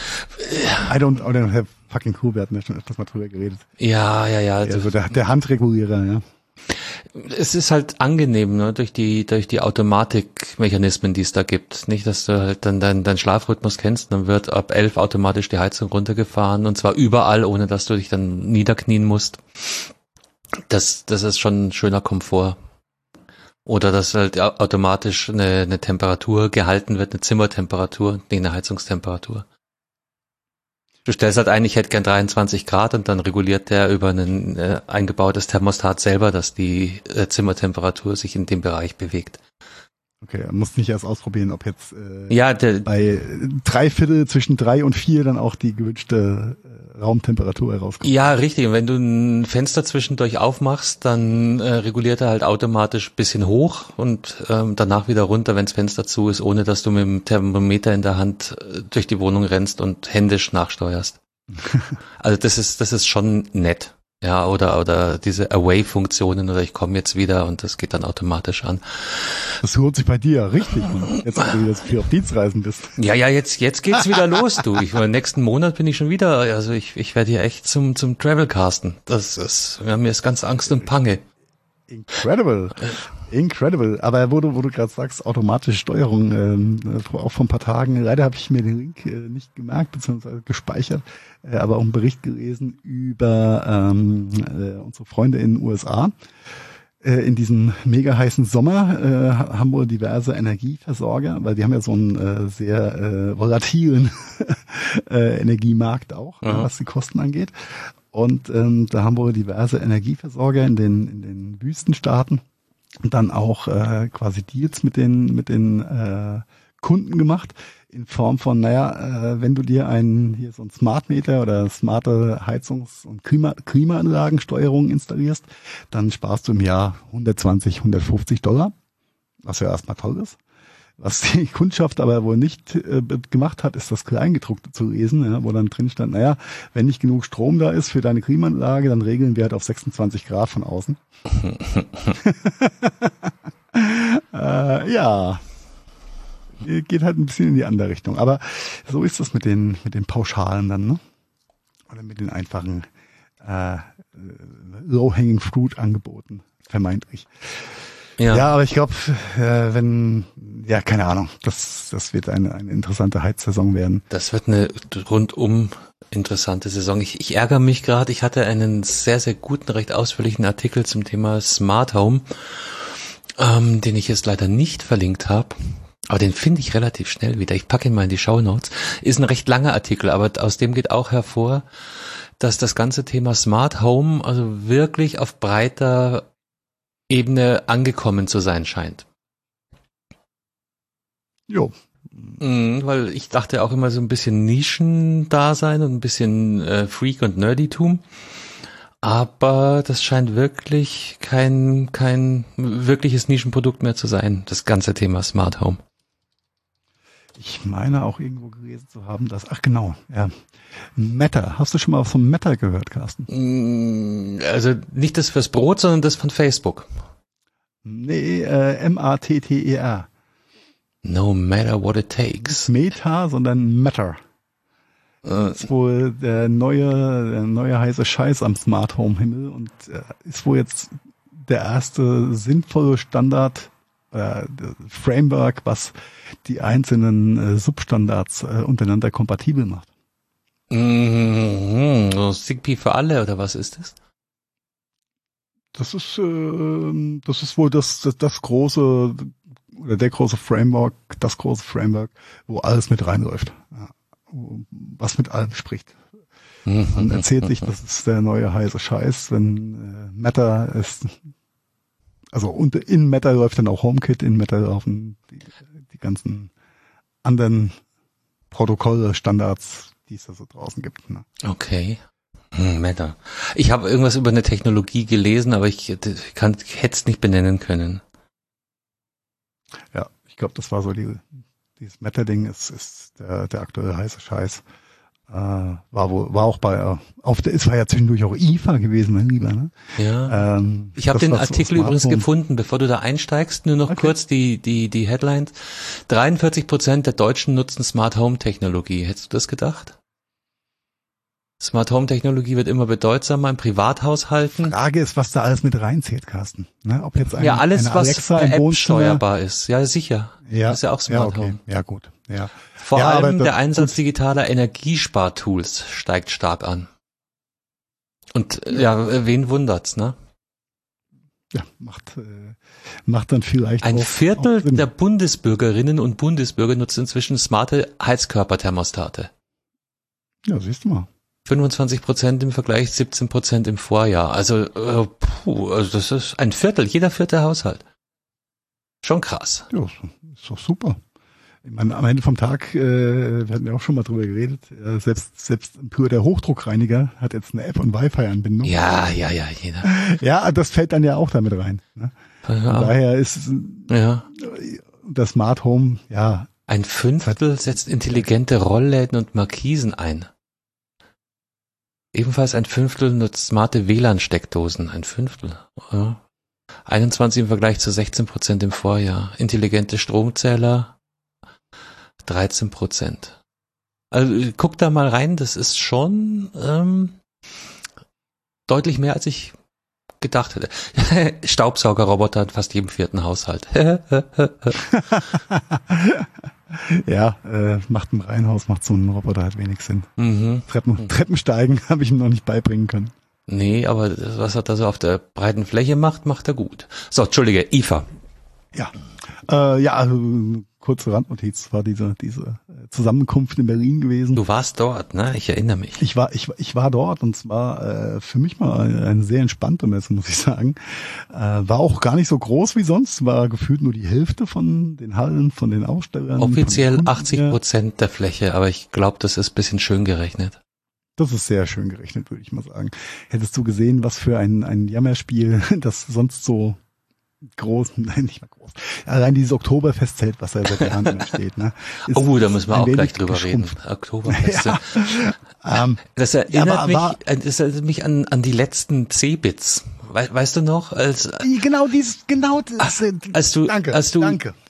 I don't, I don't have fucking clue, wir hatten ja schon öfters mal drüber geredet. Ja, ja, ja. Also der, der Handregulierer, ja. Es ist halt angenehm, ne, durch die, durch die Automatikmechanismen, die es da gibt. Nicht, dass du halt dann deinen dein Schlafrhythmus kennst, dann wird ab elf automatisch die Heizung runtergefahren und zwar überall, ohne dass du dich dann niederknien musst. Das, das ist schon ein schöner Komfort. Oder dass halt au- automatisch eine, eine Temperatur gehalten wird, eine Zimmertemperatur, nee, eine Heizungstemperatur. Du stellst halt ein, ich hätte gern dreiundzwanzig Grad und dann reguliert der über ein äh, eingebautes Thermostat selber, dass die äh, Zimmertemperatur sich in dem Bereich bewegt. Okay, er muss nicht erst ausprobieren, ob jetzt äh, Ja, der, bei drei Viertel zwischen drei und vier dann auch die gewünschte äh, Raumtemperatur herauskommt. ja, richtig. Und wenn du ein Fenster zwischendurch aufmachst, dann äh, reguliert er halt automatisch ein bisschen hoch und ähm, danach wieder runter, wenn das Fenster zu ist, ohne dass du mit dem Thermometer in der Hand äh, durch die Wohnung rennst und händisch nachsteuerst. Also das ist das ist schon nett. Ja, oder oder diese Away-Funktionen oder ich komme jetzt wieder und das geht dann automatisch an. Das holt sich bei dir ja richtig, Mann. Jetzt, wenn du wieder so viel auf Dienstreisen bist. Ja, ja, jetzt jetzt geht's wieder los, du. Ich nächsten Monat bin ich schon wieder, also ich ich werde hier echt zum zum Travelcasten. Das ist ja, mir ist ganz Angst und Pange. Incredible. Incredible. Aber wo du, wo du gerade sagst, automatische Steuerung, ähm, auch vor ein paar Tagen, leider habe ich mir den Link äh, nicht gemerkt, beziehungsweise gespeichert, äh, aber auch einen Bericht gelesen über ähm, äh, unsere Freunde in den U S A. Äh, in diesem mega heißen Sommer äh, haben wohl diverse Energieversorger, weil die haben ja so einen äh, sehr äh, volatilen äh, Energiemarkt auch, Mhm. äh, was die Kosten angeht. Und ähm, da haben wohl diverse Energieversorger in den in den Wüstenstaaten dann auch äh, quasi Deals mit den mit den äh, Kunden gemacht in Form von, naja, äh, wenn du dir einen hier so ein Smart Meter oder smarte Heizungs- und Klima Klimaanlagensteuerung installierst, dann sparst du im Jahr hundertzwanzig, hundertfünfzig Dollar, was ja erstmal toll ist. Was die Kundschaft aber wohl nicht äh, gemacht hat, ist das Kleingedruckte zu lesen, ja, wo dann drin stand, naja, wenn nicht genug Strom da ist für deine Klimaanlage, dann regeln wir halt auf sechsundzwanzig Grad von außen. äh, ja. geht halt ein bisschen in die andere Richtung. Aber so ist das mit den mit den Pauschalen dann, ne? Oder mit den einfachen äh, Low-Hanging Fruit-Angeboten, vermeintlich. Ja. ja, aber ich glaube, äh, wenn, ja, keine Ahnung, das das wird eine eine interessante Heizsaison werden. Das wird eine rundum interessante Saison. Ich, ich ärgere mich gerade, ich hatte einen sehr, sehr guten, recht ausführlichen Artikel zum Thema Smart Home, ähm, den ich jetzt leider nicht verlinkt habe. Aber den finde ich relativ schnell wieder. Ich packe ihn mal in die Shownotes. Ist ein recht langer Artikel, aber aus dem geht auch hervor, dass das ganze Thema Smart Home also wirklich auf breiter Ebene angekommen zu sein scheint. Jo. Mhm, weil ich dachte auch immer so ein bisschen Nischen-Dasein und ein bisschen äh, Freak- und Nerditum. Aber das scheint wirklich kein kein wirkliches Nischenprodukt mehr zu sein, das ganze Thema Smart Home. Ich meine auch irgendwo gelesen zu haben, dass, ach genau, ja, Meta. Hast du schon mal was von Meta gehört, Carsten? Also nicht das fürs Brot, sondern das von Facebook. Nee, äh, M A T T E R. No matter what it takes. Nicht Meta, sondern Meta. Das ist wohl der neue, der neue heiße Scheiß am Smart Home Himmel und äh, ist wohl jetzt der erste sinnvolle Standard, äh, Framework, was die einzelnen äh, Substandards äh, untereinander kompatibel macht. Mhm, so Zigbee für alle oder was ist das? Das ist, äh, das ist wohl das, das, das große oder der große Framework, das große Framework, wo alles mit reinläuft. Ja. Was mit allem spricht. Man erzählt sich, das ist der neue heiße Scheiß, wenn äh, Meta ist, also und in Meta läuft dann auch HomeKit, in Meta laufen die, die ganzen anderen Protokolle, Standards, die es da so draußen gibt. Ne? Okay. Hm, Meta. Ich habe irgendwas über eine Technologie gelesen, aber ich, ich kann, ich hätte es nicht benennen können. Ja, ich glaube, das war so die Dieses Meta-Ding ist, ist der, der aktuelle heiße Scheiß. Äh, war wohl, war auch bei, äh, auf der, es war ja zwischendurch auch I F A gewesen, mein Lieber, ne? Ja. Ähm, ich habe den Artikel übrigens gefunden, bevor du da einsteigst, nur noch okay. kurz die, die, die Headlines. dreiundvierzig Prozent der Deutschen nutzen Smart Home Technologie. Hättest du das gedacht? Smart Home Technologie wird immer bedeutsamer in Privathaushalten. Frage ist, was da alles mit reinzählt, Carsten. Ne? Ob jetzt ein, ja, alles, eine was Alexa per im App Wohnzimmer steuerbar ist. Ja, sicher. Ja, das ist ja auch Smart ja, okay. Home. Ja, gut. Ja. Vor ja, allem das, der Einsatz gut. digitaler Energiespartools steigt stark an. Und ja, ja wen wundert's, ne? Ja, macht, äh, macht dann vielleicht Ein auch, Viertel auch der Bundesbürgerinnen und Bundesbürger nutzen inzwischen smarte Heizkörperthermostate. Ja, siehst du mal. fünfundzwanzig Prozent im Vergleich, siebzehn Prozent im Vorjahr. Also, äh, puh, also das ist ein Viertel, jeder vierte Haushalt. Schon krass. Ja, ist doch super. Ich meine, am Ende vom Tag, äh, wir hatten ja auch schon mal drüber geredet, äh, selbst selbst pur der Hochdruckreiniger hat jetzt eine App- und Wi-Fi-Anbindung. Ja, ja, ja, jeder. Ja, das fällt dann ja auch damit rein. Ne? Ja. Von daher ist ja. das Smart Home, ja. Ein Fünftel setzt intelligente Rollläden und Markisen ein. Ebenfalls ein Fünftel nutzt smarte W L A N-Steckdosen. Ein Fünftel. Ja. einundzwanzig im Vergleich zu sechzehn Prozent im Vorjahr. Intelligente Stromzähler dreizehn Prozent. Also guck da mal rein, das ist schon ähm, deutlich mehr, als ich gedacht hätte. Staubsaugerroboter in fast jedem vierten Haushalt. Ja, äh, macht im Reihenhaus, macht so ein Roboter halt wenig Sinn. Mhm. Treppen, Treppensteigen habe ich ihm noch nicht beibringen können. Nee, aber das, was er da so auf der breiten Fläche macht, macht er gut. So, Entschuldige, I F A. Ja, äh, ja, also, kurze Randnotiz, war diese diese Zusammenkunft in Berlin gewesen. Du warst dort, ne? Ich erinnere mich. Ich war ich ich war dort und zwar äh, für mich mal eine sehr entspannte Messe, muss ich sagen. Äh, war auch gar nicht so groß wie sonst, war gefühlt nur die Hälfte von den Hallen, von den Ausstellern. Offiziell achtzig Prozent der Fläche, aber ich glaube, das ist ein bisschen schön gerechnet. Das ist sehr schön gerechnet, würde ich mal sagen. Hättest du gesehen, was für ein ein Jammerspiel, das sonst so groß, nein, nicht mal groß. Allein dieses Oktoberfestzelt, was da seit Jahren immer steht, ne? Oh, da müssen wir auch gleich drüber reden. Oktoberfest. Ja, ähm, das erinnert ja, mich, war, das erinnert mich an, an die letzten C-Bits. We, weißt du noch, als genau dieses, genau das. Ach, als du, danke, als du danke.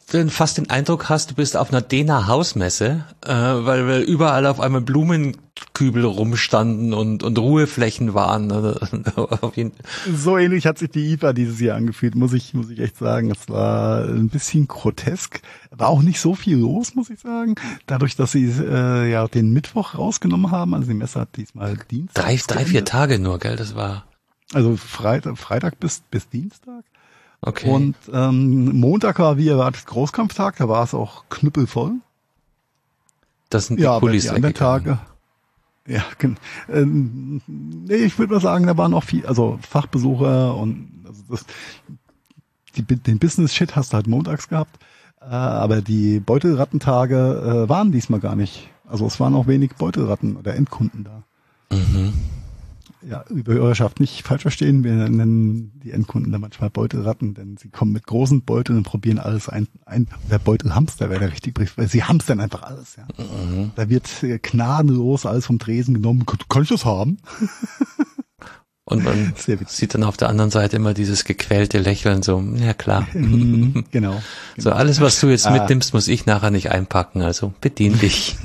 du fast den Eindruck hast, du bist auf einer Dena Hausmesse, äh, weil, weil überall auf einmal Blumenkübel rumstanden und, und Ruheflächen waren. Auf jeden So ähnlich hat sich die I F A dieses Jahr angefühlt, muss ich, muss ich echt sagen. Es war ein bisschen grotesk. War auch nicht so viel los, muss ich sagen. Dadurch, dass sie äh, ja den Mittwoch rausgenommen haben, also die Messe hat diesmal Dienstag. Drei, drei, vier Tage nur, gell? Das war. Also Freitag, Freitag bis, bis Dienstag. Okay. Und ähm, Montag war wie erwartet Großkampftag, da war es auch knüppelvoll. Das sind die ja, Pullis aber die anderen Tage. Ja, ähm, nee, ich würde mal sagen, da waren auch viel, also Fachbesucher und also das, die, den Business-Shit hast du halt montags gehabt, äh, aber die Beutelrattentage äh, waren diesmal gar nicht. Also es waren auch wenig Beutelratten oder Endkunden da. Mhm. Ja, über Hörerschaft nicht falsch verstehen, wir nennen die Endkunden da manchmal Beutelratten, denn sie kommen mit großen Beuteln und probieren alles ein. ein der Beutelhamster wäre der richtige Brief, weil sie hamstern einfach alles. Ja. Mhm. Da wird gnadenlos alles vom Tresen genommen. Kann ich das haben? Und man sieht dann auf der anderen Seite immer dieses gequälte Lächeln, so, ja klar. Mhm, genau, genau. So, alles, was du jetzt ah. mitnimmst, muss ich nachher nicht einpacken, also bedien dich.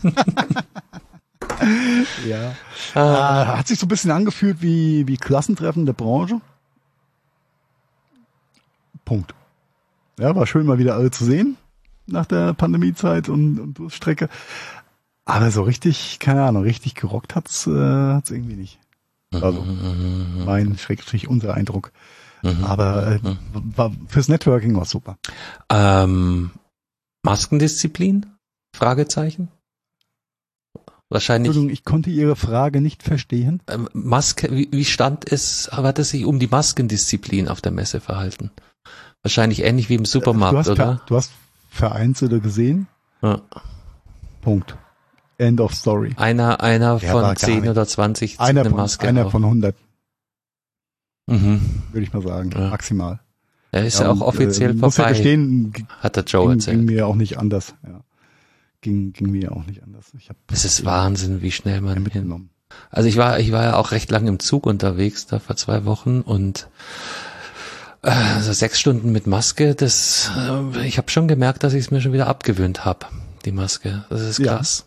Ja, ah. äh, hat sich so ein bisschen angefühlt wie wie Klassentreffen der Branche. Punkt. Ja, war schön mal wieder alle zu sehen nach der Pandemiezeit und, und Durststrecke. Aber so richtig, keine Ahnung, richtig gerockt hat's, äh, hat's irgendwie nicht. Also mhm. mein Schrägstrich unser Eindruck. Mhm. Aber äh, war, fürs Networking war super. Ähm, Maskendisziplin? Fragezeichen? Wahrscheinlich. Entschuldigung, ich konnte Ihre Frage nicht verstehen. Ähm, Maske, wie, wie stand es, hat es sich um die Maskendisziplin auf der Messe verhalten? Wahrscheinlich ähnlich wie im Supermarkt, du hast, oder? Du hast Vereinzelte gesehen. Ja. Punkt. End of story. Einer, einer Der von zehn oder zwanzig einer eine von, Maske. Einer auf. von hundert. Mhm. Würde ich mal sagen. Ja. Maximal. Er ist ja, und, auch offiziell äh, vorbei. Muss ja gestehen, hat der Joe ging, erzählt. Ging mir auch nicht anders. Ja. Ging, ging mir auch nicht anders. Ich hab es ist Wahnsinn, wie schnell man mitgenommen. Also ich war, ich war ja auch recht lang im Zug unterwegs, da vor zwei Wochen und äh, also sechs Stunden mit Maske, das, äh, ich habe schon gemerkt, dass ich es mir schon wieder abgewöhnt habe, die Maske. Das ist krass.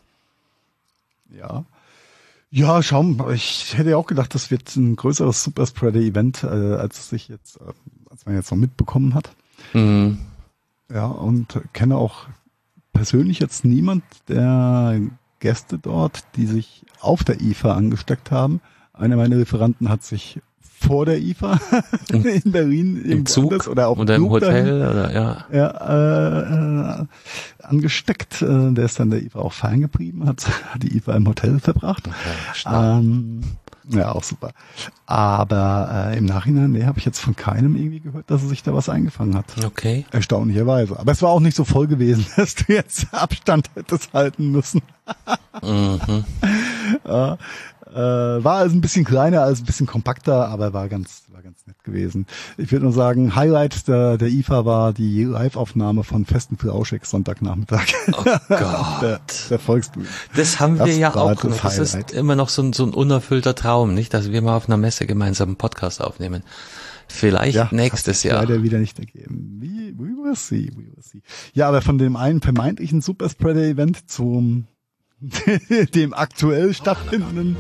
Ja. Ja, schau mal, ich hätte ja auch gedacht, das wird ein größeres Superspreader-Event, äh, als es sich jetzt, äh, als man jetzt noch mitbekommen hat. Mhm. Ja, und kenne auch persönlich jetzt niemand der Gäste dort, die sich auf der I F A angesteckt haben. Einer meiner Referanten hat sich vor der I F A in Berlin im Zug oder auf oder im Hotel dahin, oder ja, ja äh, äh, angesteckt. Der ist dann der I F A auch fein geblieben, hat, hat die I F A im Hotel verbracht. Okay, ähm, ja, auch super. Aber äh, im Nachhinein, nee, habe ich jetzt von keinem irgendwie gehört, dass er sich da was eingefangen hat. Okay. Erstaunlicherweise. Aber es war auch nicht so voll gewesen, dass du jetzt Abstand hättest halten müssen. Mhm. äh, äh, war also ein bisschen kleiner, also ein bisschen kompakter, aber war ganz, war ganz nett gewesen. Ich würde nur sagen, Highlight der, der I F A war die Live-Aufnahme von Festen für Auscheck Sonntagnachmittag. Oh Gott. der, der Volksbühne. Das haben wir das ja auch noch. Das Highlight. ist immer noch so ein, so ein unerfüllter Traum, nicht? Dass wir mal auf einer Messe gemeinsam einen Podcast aufnehmen. Vielleicht ja, nächstes Jahr. Leider wieder nicht ergeben. We, we will see, we will see. Ja, aber von dem einen vermeintlichen Superspreader-Event zum dem aktuell stattfindenden.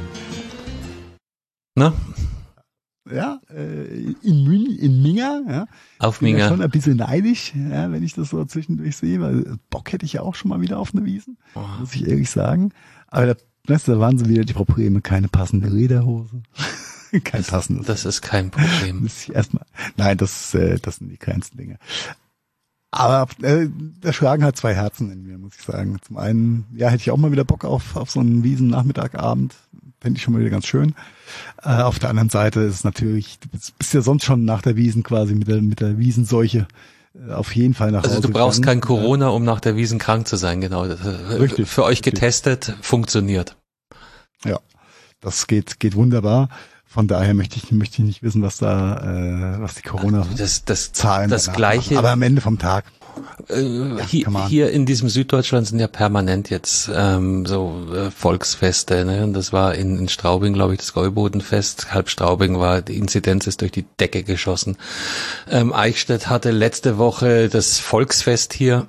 Ne? Ja, äh, in, Mün, in Minga, ja. Auf Bin Minga. Ja schon ein bisschen neidisch, ja, wenn ich das so zwischendurch sehe, weil Bock hätte ich ja auch schon mal wieder auf eine Wiesn, oh. muss ich ehrlich sagen. Aber da, weißt du, da waren so wieder die Probleme, keine passende Lederhose. Kein das, passendes. Das ist kein Problem. Muss ich erstmal. Nein, das, äh, das sind die kleinsten Dinge. Aber äh, da schlagen halt zwei Herzen in mir, muss ich sagen. Zum einen, ja, hätte ich auch mal wieder Bock auf auf so einen Wiesen-Nachmittagabend. Fände ich schon mal wieder ganz schön. Äh, auf der anderen Seite ist es natürlich, du bist, bist ja sonst schon nach der Wiesen quasi mit der mit der Wiesenseuche äh, auf jeden Fall nach Hause Also du brauchst gegangen. kein Corona, um nach der Wiesen krank zu sein, genau. Das, richtig, für euch richtig. getestet, funktioniert. Ja, das geht geht wunderbar. Von daher möchte ich, möchte ich nicht wissen, was da, äh, was die Corona-Zahlen das, das, das Gleiche. Machen. Aber am Ende vom Tag. Äh, ja, hier, hier in diesem Süddeutschland sind ja permanent jetzt ähm, so äh, Volksfeste, ne? Und das war in, in Straubing, glaube ich, das Gäubodenfest. Halb Straubing war, die Inzidenz ist durch die Decke geschossen. Ähm, Eichstätt hatte letzte Woche das Volksfest hier.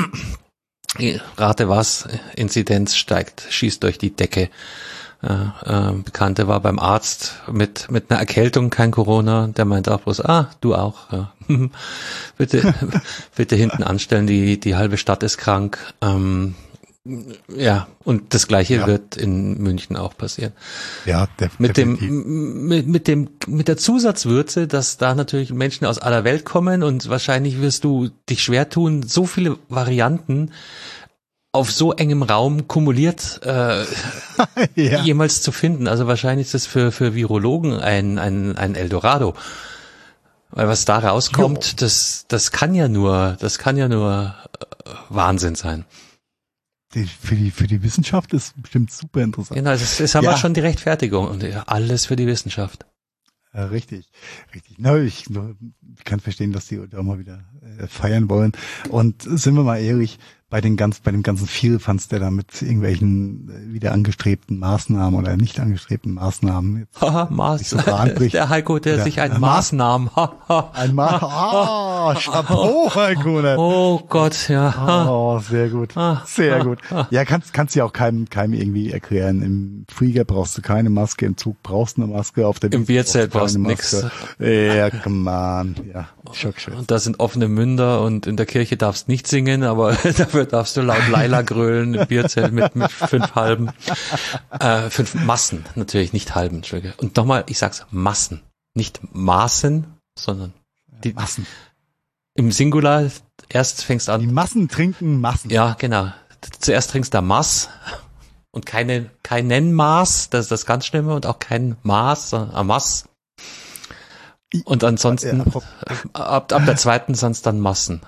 Rate was, Inzidenz steigt, schießt durch die Decke. Äh, äh, Bekannte war beim Arzt mit mit einer Erkältung, kein Corona, der meinte auch bloß, ah, du auch. Ja. bitte bitte hinten anstellen, die die halbe Stadt ist krank. Ähm, ja, und das Gleiche ja. wird in München auch passieren. Ja, def- mit dem definitiv. mit, mit dem mit der Zusatzwürze, dass da natürlich Menschen aus aller Welt kommen und wahrscheinlich wirst du dich schwer tun, so viele Varianten auf so engem Raum kumuliert äh, ja. jemals zu finden. Also wahrscheinlich ist das für für Virologen ein ein ein Eldorado. Weil was da rauskommt, jo. das das kann ja nur, das kann ja nur äh, Wahnsinn sein. Die, für die für die Wissenschaft ist bestimmt super interessant. Genau, das, das haben ja. wir schon die Rechtfertigung und ja, alles für die Wissenschaft. Ja, richtig, richtig. Na, ich, ich kann verstehen, dass die da mal wieder äh, feiern wollen. Und sind wir mal ehrlich, bei den ganz, bei dem ganzen Vielfanz, der da mit irgendwelchen äh, wieder angestrebten Maßnahmen oder nicht angestrebten Maßnahmen jetzt Haha, Maß. so anbricht. Der Heiko, der, der sich ein Maß nahm. Ein Maß. Ah, Chapeau, Heiko. Oh Gott, ja. Oh, sehr gut. Sehr gut. Ja, kannst, kannst du ja auch keinem, keinem irgendwie erklären. Im Flieger brauchst du keine Maske, im Zug brauchst du eine Maske, auf der Im Bierzelt brauchst du nix. Ja, come on. Ja, schock, und da sind offene Münder und in der Kirche darfst nicht singen, aber dafür darfst du laut Laila grölen im Bierzelt mit, mit fünf Halben. Äh, fünf Massen, natürlich, nicht Halben. Entschuldige. Und nochmal, ich sag's, Massen. Nicht Maßen, sondern die Massen. Im Singular, erst fängst an. Die Massen trinken Massen. Ja, genau. Zuerst trinkst du Maß und keine, keinen Maß, das ist das ganz Schlimme, und auch kein Maß, sondern ein Maß. Und ansonsten, ab, ab der zweiten sind es dann Massen.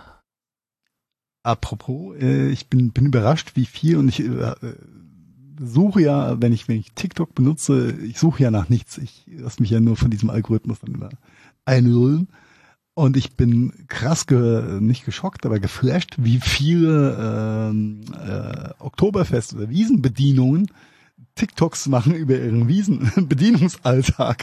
Apropos, äh, ich bin, bin überrascht, wie viel, und ich äh, suche ja, wenn ich, wenn ich TikTok benutze, ich suche ja nach nichts. Ich lasse mich ja nur von diesem Algorithmus dann immer einlullen. Und ich bin krass, ge nicht geschockt, aber geflasht, wie viele ähm, äh, Oktoberfest- oder Wiesenbedienungen TikToks machen über ihren Wiesenbedienungsalltag.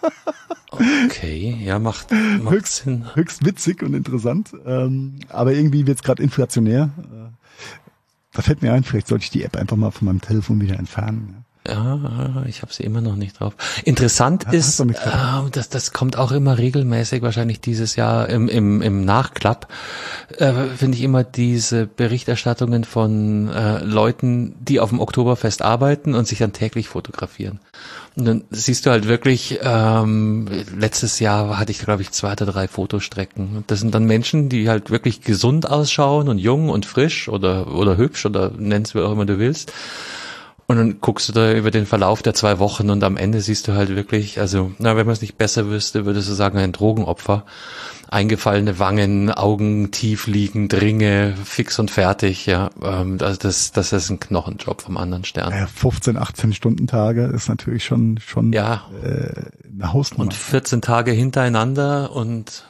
Okay, ja, macht, macht höchst, Sinn. Höchst witzig und interessant, ähm, aber irgendwie wird's gerade inflationär. Äh, da fällt mir ein, vielleicht sollte ich die App einfach mal von meinem Telefon wieder entfernen. Ja, ich habe sie immer noch nicht drauf. Interessant ja, ist, äh, das, das kommt auch immer regelmäßig, wahrscheinlich dieses Jahr im, im, im Nachklapp, äh, finde ich immer diese Berichterstattungen von äh, Leuten, die auf dem Oktoberfest arbeiten und sich dann täglich fotografieren. Und dann siehst du halt wirklich, ähm, letztes Jahr hatte ich, glaube ich, zwei oder drei Fotostrecken. Das sind dann Menschen, die halt wirklich gesund ausschauen und jung und frisch oder oder hübsch oder nenn's wie auch immer du willst. Und dann guckst du da über den Verlauf der zwei Wochen und am Ende siehst du halt wirklich, also, na, wenn man es nicht besser wüsste, würdest du sagen, ein Drogenopfer. Eingefallene Wangen, Augen tief liegend, Ringe, fix und fertig, ja. Ähm, also das, das ist ein Knochenjob vom anderen Stern. Ja, fünfzehn, achtzehn Stunden Tage ist natürlich schon, schon, ja. äh, eine Hausnummer. Und vierzehn Tage hintereinander und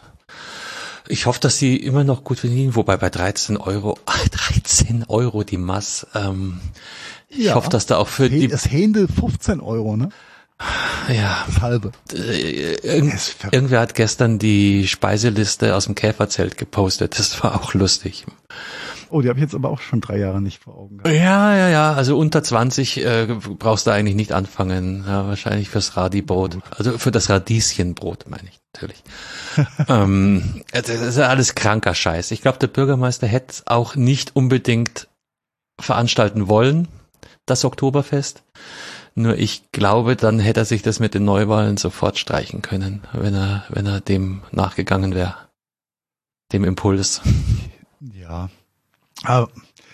ich hoffe, dass sie immer noch gut verdienen, wobei bei dreizehn Euro, dreizehn Euro die Mass, ähm, ich ja, hoffe, dass da auch für die... Das Händel fünfzehn Euro, ne? Ja. Das halbe. Äh, irgend, irgendwer hat gestern die Speiseliste aus dem Käferzelt gepostet. Das war auch lustig. Oh, die habe ich jetzt aber auch schon drei Jahre nicht vor Augen gehabt. Ja, ja, ja. Also unter zwanzig äh, brauchst du eigentlich nicht anfangen. Ja, wahrscheinlich fürs Radibrot. Also für das Radieschenbrot, meine ich natürlich. ähm, das ist ja alles kranker Scheiß. Ich glaube, der Bürgermeister hätte es auch nicht unbedingt veranstalten wollen, das Oktoberfest. Nur ich glaube, dann hätte er sich das mit den Neuwahlen sofort streichen können, wenn er, wenn er dem nachgegangen wäre. Dem Impuls. Ja. Aber,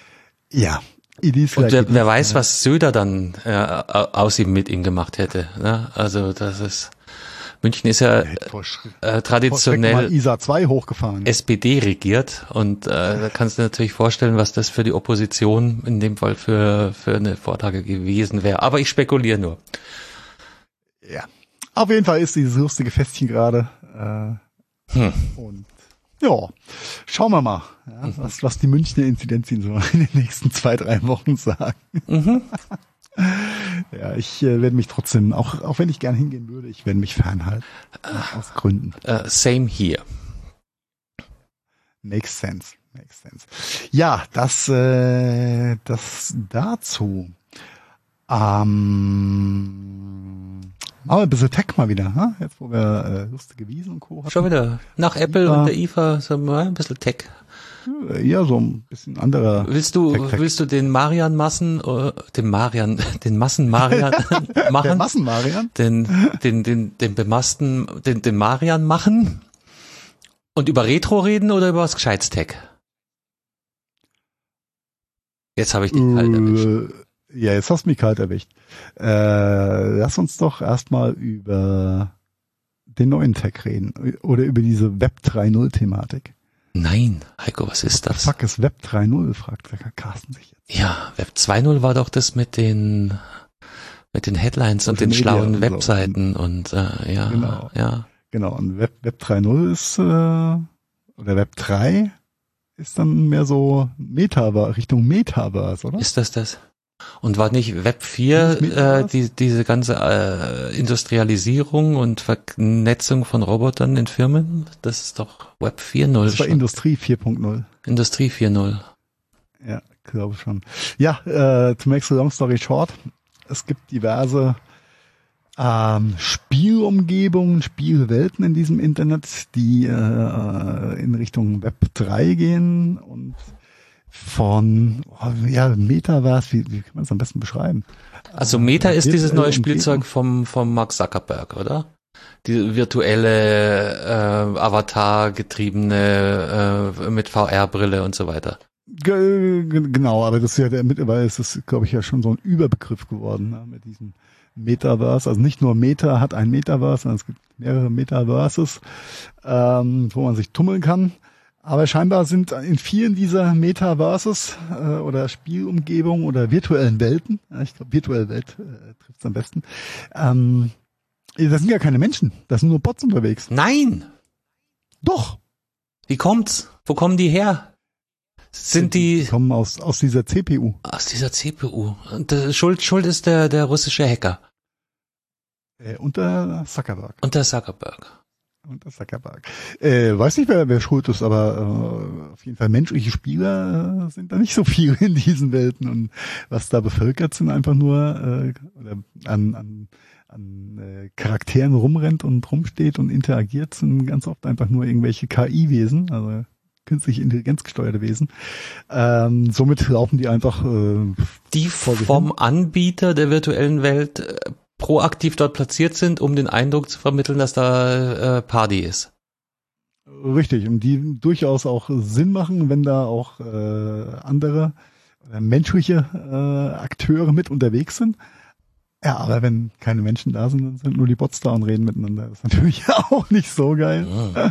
ja. Und wer, wer weiß, was Söder dann äh, aus ihm mit ihm gemacht hätte. Ne? Also das ist, München ist ja äh, traditionell Isar zwei hochgefahren. S P D regiert und äh, da kannst du dir natürlich vorstellen, was das für die Opposition in dem Fall für für eine Vorlage gewesen wäre. Aber ich spekuliere nur. Ja. Auf jeden Fall ist dieses lustige Festchen gerade. Äh, hm. Und ja, schauen wir mal, ja, mhm. was, was die Münchner Inzidenzen so in den nächsten zwei, drei Wochen sagen. Mhm. Ja, ich äh, werde mich trotzdem, auch auch wenn ich gern hingehen würde, ich werde mich fernhalten. Äh, aus Gründen. Uh, same here. Makes sense. Makes sense. Ja, das, äh, das dazu. Ähm, machen wir ein bisschen Tech mal wieder, ha? Jetzt, wo wir äh, lustige Wiesen und Co. hatten. Schon wieder. Nach Apple ja. und der I F A, so mal ein bisschen Tech. Ja, so ein bisschen anderer. Willst du, Tech, Tech. willst du den Marian Massen, äh, den Marian, den Massen Marian machen? Der Massen Marian? Den, den, den, den bemassten, den, den Marian machen? Und über Retro reden oder über was Gescheites Tech? Jetzt habe ich dich kalt erwischt. Ja, jetzt hast du mich kalt erwischt. Äh, lass uns doch erstmal über den neuen Tech reden. Oder über diese Web drei Punkt null Thematik. Nein, Heiko, was ist das? Fuck ist Web drei Punkt null, fragt der Carsten sich jetzt. Ja, Web zwei Punkt null war doch das mit den mit den Headlines und den schlauen und Webseiten so. und äh, ja, genau. ja. Genau, und Web, Web drei Punkt null ist, äh, oder Web drei ist dann mehr so Metaverse, Richtung Metaverse, oder? Ist das das? Und war nicht Web vier äh, die, diese ganze äh, Industrialisierung und Vernetzung von Robotern in Firmen? Das ist doch Web vier Punkt null. Das war schon. Industrie vier Punkt null. Industrie vier Punkt null. Ja, glaube schon. Ja, äh, to make the long story short, es gibt diverse ähm, Spielumgebungen, Spielwelten in diesem Internet, die äh, in Richtung Web drei gehen und von oh, ja Metaverse, wie, wie kann man es am besten beschreiben? Also Meta äh, ist dieses neue Spielzeug vom vom Mark Zuckerberg, oder? Die virtuelle äh, Avatar-getriebene äh, mit V R-Brille und so weiter. G- genau, aber das ist ja der, mittlerweile ist das, glaube ich, ja schon so ein Überbegriff geworden, ne, mit diesem Metaverse. Also nicht nur Meta hat ein Metaverse, sondern es gibt mehrere Metaverses, ähm, wo man sich tummeln kann. Aber scheinbar sind in vielen dieser Metaverses äh, oder Spielumgebungen oder virtuellen Welten, ja, ich glaube virtuelle Welt äh, trifft es am besten, ähm, das sind ja keine Menschen, das sind nur Bots unterwegs. Nein! Doch! Wie kommt's? Wo kommen die her? Sind die... Die kommen aus aus dieser C P U. Aus dieser C P U. Und äh, Schuld, Schuld ist der, der russische Hacker. Äh, unter Zuckerberg. Unter Zuckerberg. Unter Zuckerberg. Äh, weiß nicht, wer, wer schuld ist, aber äh, auf jeden Fall menschliche Spieler äh, sind da nicht so viel in diesen Welten. Und was da bevölkert sind, einfach nur äh, oder an, an, an äh, Charakteren rumrennt und rumsteht und interagiert, sind ganz oft einfach nur irgendwelche K I-Wesen, also künstliche Intelligenz gesteuerte Wesen. Ähm, somit laufen die einfach äh, die vom Anbieter der virtuellen Welt äh, proaktiv dort platziert sind, um den Eindruck zu vermitteln, dass da äh, Party ist. Richtig, und die durchaus auch Sinn machen, wenn da auch äh, andere äh, menschliche äh, Akteure mit unterwegs sind. Ja, aber wenn keine Menschen da sind, dann sind nur die Bots da und reden miteinander. Das ist natürlich auch nicht so geil.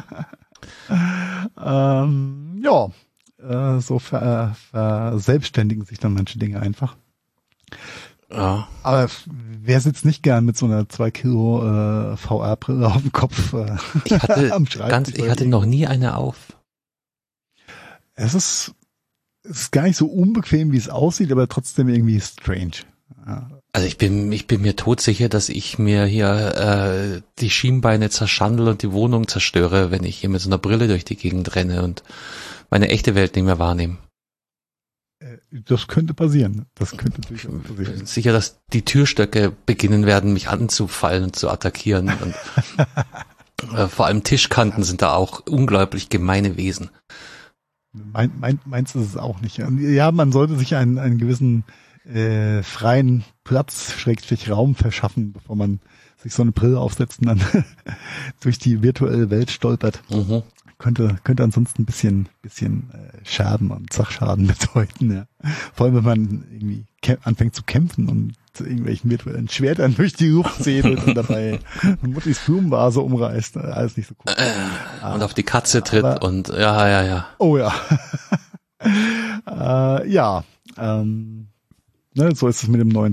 Ja, ähm, ja äh, so ver, verselbstständigen sich dann manche Dinge einfach. Ja. Aber wer sitzt nicht gern mit so einer zwei Kilo äh, V R-Brille auf dem Kopf äh, ich hatte, am Schreibtisch? Ganz, ich hatte noch nie eine auf. Es ist, es ist gar nicht so unbequem, wie es aussieht, aber trotzdem irgendwie strange. Ja. Also ich bin, ich bin mir todsicher, dass ich mir hier äh, die Schienbeine zerschandel und die Wohnung zerstöre, wenn ich hier mit so einer Brille durch die Gegend renne und meine echte Welt nicht mehr wahrnehme. Das könnte passieren. Das könnte durchaus passieren. Ich bin sicher, dass die Türstöcke beginnen werden, mich anzufallen und zu attackieren. Und äh, vor allem Tischkanten sind da auch unglaublich gemeine Wesen. Mein, mein, meinst du es auch nicht? Ja, man sollte sich einen, einen gewissen äh, freien Platz, Schrägstrich Raum verschaffen, bevor man sich so eine Brille aufsetzt und dann durch die virtuelle Welt stolpert. Mhm. Könnte, könnte ansonsten ein bisschen, bisschen äh, Schaden und Sachschaden bedeuten, ja. Vor allem, wenn man irgendwie kä- anfängt zu kämpfen und irgendwelchen virtuellen Schwertern durch die Luft zählt und dabei Muttis Blumenvase umreißt. Alles nicht so cool. Äh, und auf die Katze tritt aber, und ja, ja, ja. Oh ja. äh, ja, ähm, ne, so ist es mit dem neuen Zeug.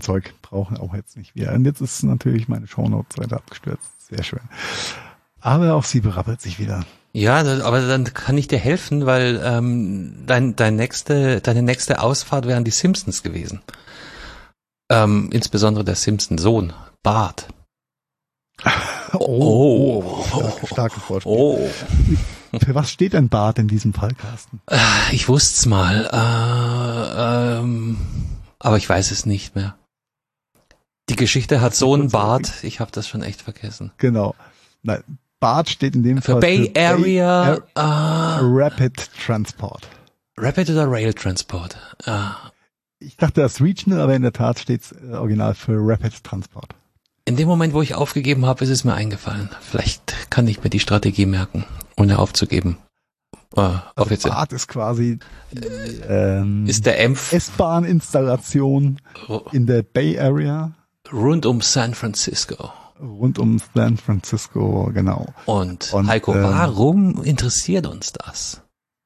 brauche auch jetzt nicht wieder. Und jetzt ist natürlich meine Shownotes weiter abgestürzt. Sehr schön. Aber auch sie berappelt sich wieder. Ja, aber dann kann ich dir helfen, weil ähm, dein, dein nächste, deine nächste Ausfahrt wären die Simpsons gewesen. Ähm, insbesondere der Simpson-Sohn, Bart. Oh, oh, oh starke, starke Vorspiel. Oh. Für was steht ein Bart in diesem Fall, Carsten? Ich wusste's mal, äh, ähm, aber ich weiß es nicht mehr. Die Geschichte hat so einen Bart, ich habe das schon echt vergessen. Genau. Nein, Bart steht in dem für Fall Bay für Area Bay Ar uh, Rapid Transport. Rapid oder Rail Transport? Uh. Ich dachte, das Regional, aber in der Tat steht's äh, original für Rapid Transport. In dem Moment, wo ich aufgegeben habe, ist es mir eingefallen. Vielleicht kann ich mir die Strategie merken, ohne aufzugeben. Uh, also Bart ist quasi die, ähm, ist der S-Bahn-Installation in der Bay Area. Rund um San Francisco. Rund um San Francisco, genau. Und, Und Heiko, ähm, warum interessiert uns das?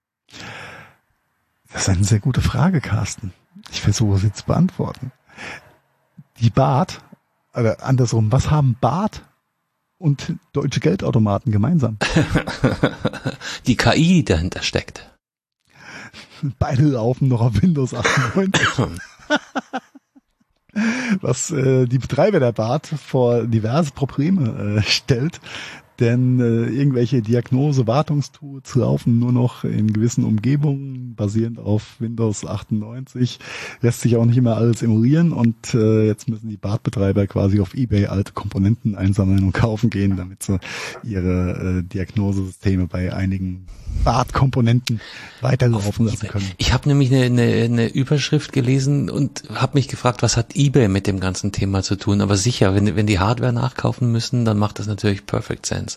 Das ist eine sehr gute Frage, Carsten. Ich versuche sie zu beantworten. Die Bart, oder andersrum, was haben Bart und deutsche Geldautomaten gemeinsam? Die K I, die dahinter steckt. Beide laufen noch auf Windows achtundneunzig. Was äh, die Betreiber der Bart vor diverse Probleme äh, stellt, denn äh, irgendwelche Diagnose-Wartungstools laufen nur noch in gewissen Umgebungen, basierend auf Windows achtundneunzig, lässt sich auch nicht immer alles emulieren und äh, jetzt müssen die Bart-Betreiber quasi auf eBay alte Komponenten einsammeln und kaufen gehen, damit sie ihre äh, Diagnosesysteme bei einigen Bart-Komponenten weiterlaufen lassen können. Ich habe nämlich eine, eine, eine Überschrift gelesen und habe mich gefragt, was hat eBay mit dem ganzen Thema zu tun? Aber sicher, wenn, wenn die Hardware nachkaufen müssen, dann macht das natürlich perfect sense.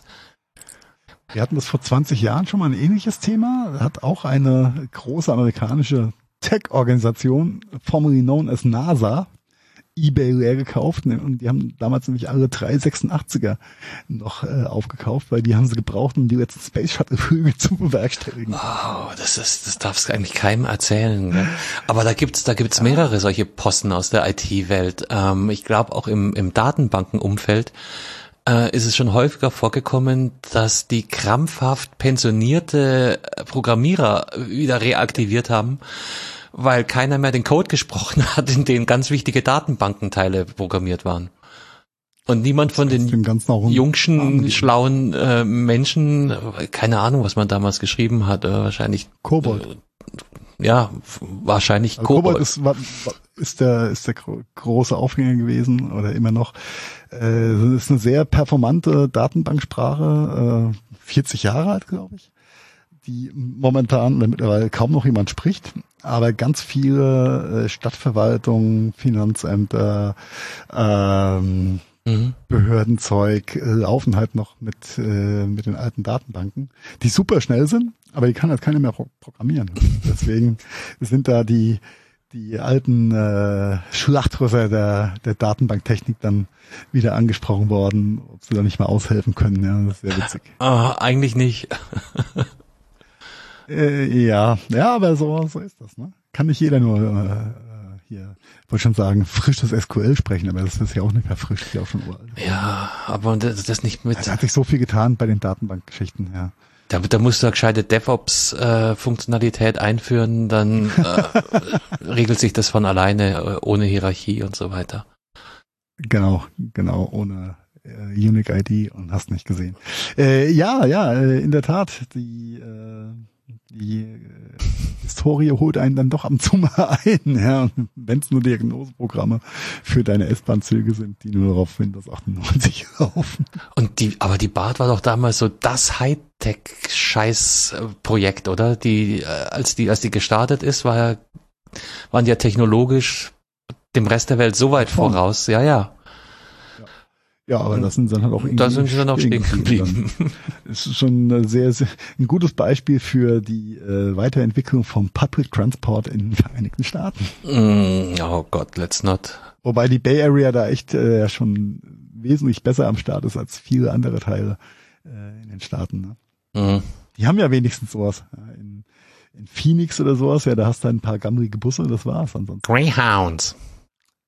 Wir hatten das vor zwanzig Jahren schon mal ein ähnliches Thema. Hat auch eine große amerikanische Tech-Organisation, formerly known as NASA, eBay leer gekauft und die haben damals nämlich alle drei sechsundachtziger noch äh, aufgekauft, weil die haben sie gebraucht, um die letzten Space Shuttle Flüge zu bewerkstelligen. Wow, das ist, das darfst du eigentlich keinem erzählen. Ne? Aber da gibt's, da gibt's mehrere solche Posten aus der I T-Welt. Ähm, ich glaube auch im, im Datenbankenumfeld äh, ist es schon häufiger vorgekommen, dass die krampfhaft pensionierte Programmierer wieder reaktiviert haben, weil keiner mehr den Code gesprochen hat, in dem ganz wichtige Datenbankenteile programmiert waren. Und niemand von den jungschen, schlauen äh, Menschen, keine Ahnung, was man damals geschrieben hat, äh, wahrscheinlich Kobold. Äh, ja, wahrscheinlich also Kobold. Kobold ist, war, ist der ist der große Aufhänger gewesen oder immer noch. Äh, ist eine sehr performante Datenbanksprache, äh, vierzig Jahre alt, glaube ich, die momentan mittlerweile kaum noch jemand spricht. Aber ganz viele äh, Stadtverwaltungen, Finanzämter, ähm, mhm. Behördenzeug äh, laufen halt noch mit äh, mit den alten Datenbanken, die super schnell sind, aber die kann halt keiner mehr pro- programmieren. Deswegen sind da die die alten äh, Schlachtrösser der der Datenbanktechnik dann wieder angesprochen worden, ob sie da nicht mal aushelfen können. Ja, das ist sehr witzig. Ah, eigentlich nicht. Äh, ja, ja, aber so, so ist das, ne? Kann nicht jeder nur äh, hier, wollte schon sagen, frisches S Q L sprechen, aber das ist ja auch nicht mehr frisch, das ist ja auch schon uralt. Ja, aber das, das nicht mit. Da hat sich so viel getan bei den Datenbankgeschichten, ja. Da, da musst du eine gescheite DevOps-Funktionalität äh, einführen, dann äh, regelt sich das von alleine, äh, ohne Hierarchie und so weiter. Genau, genau, ohne äh, Unique I D und hast nicht gesehen. Äh, ja, ja, äh, in der Tat, die äh, die äh, Historie holt einen dann doch ab und zu mal ein, ja, wenn es nur Diagnoseprogramme für deine S-Bahn-Züge sind, die nur auf Windows achtundneunzig laufen. Und die, aber die Bart war doch damals so das Hightech-Scheiß-Projekt, oder? Die, als die, als die gestartet ist, war ja, waren die ja technologisch dem Rest der Welt so weit voraus, ja, ja. Ja, aber das sind dann halt auch irgendwie da sind sie dann auch stehen geblieben. Es ist schon ein sehr, sehr ein gutes Beispiel für die äh, Weiterentwicklung vom Public Transport in den Vereinigten Staaten. Mm, oh Gott, let's not. Wobei die Bay Area da echt äh, schon wesentlich besser am Start ist als viele andere Teile äh, in den Staaten. Ne? Mm. Die haben ja wenigstens sowas. Ja, in, in Phoenix oder sowas, ja, da hast du ein paar gammelige Busse, das war's ansonsten. Greyhounds.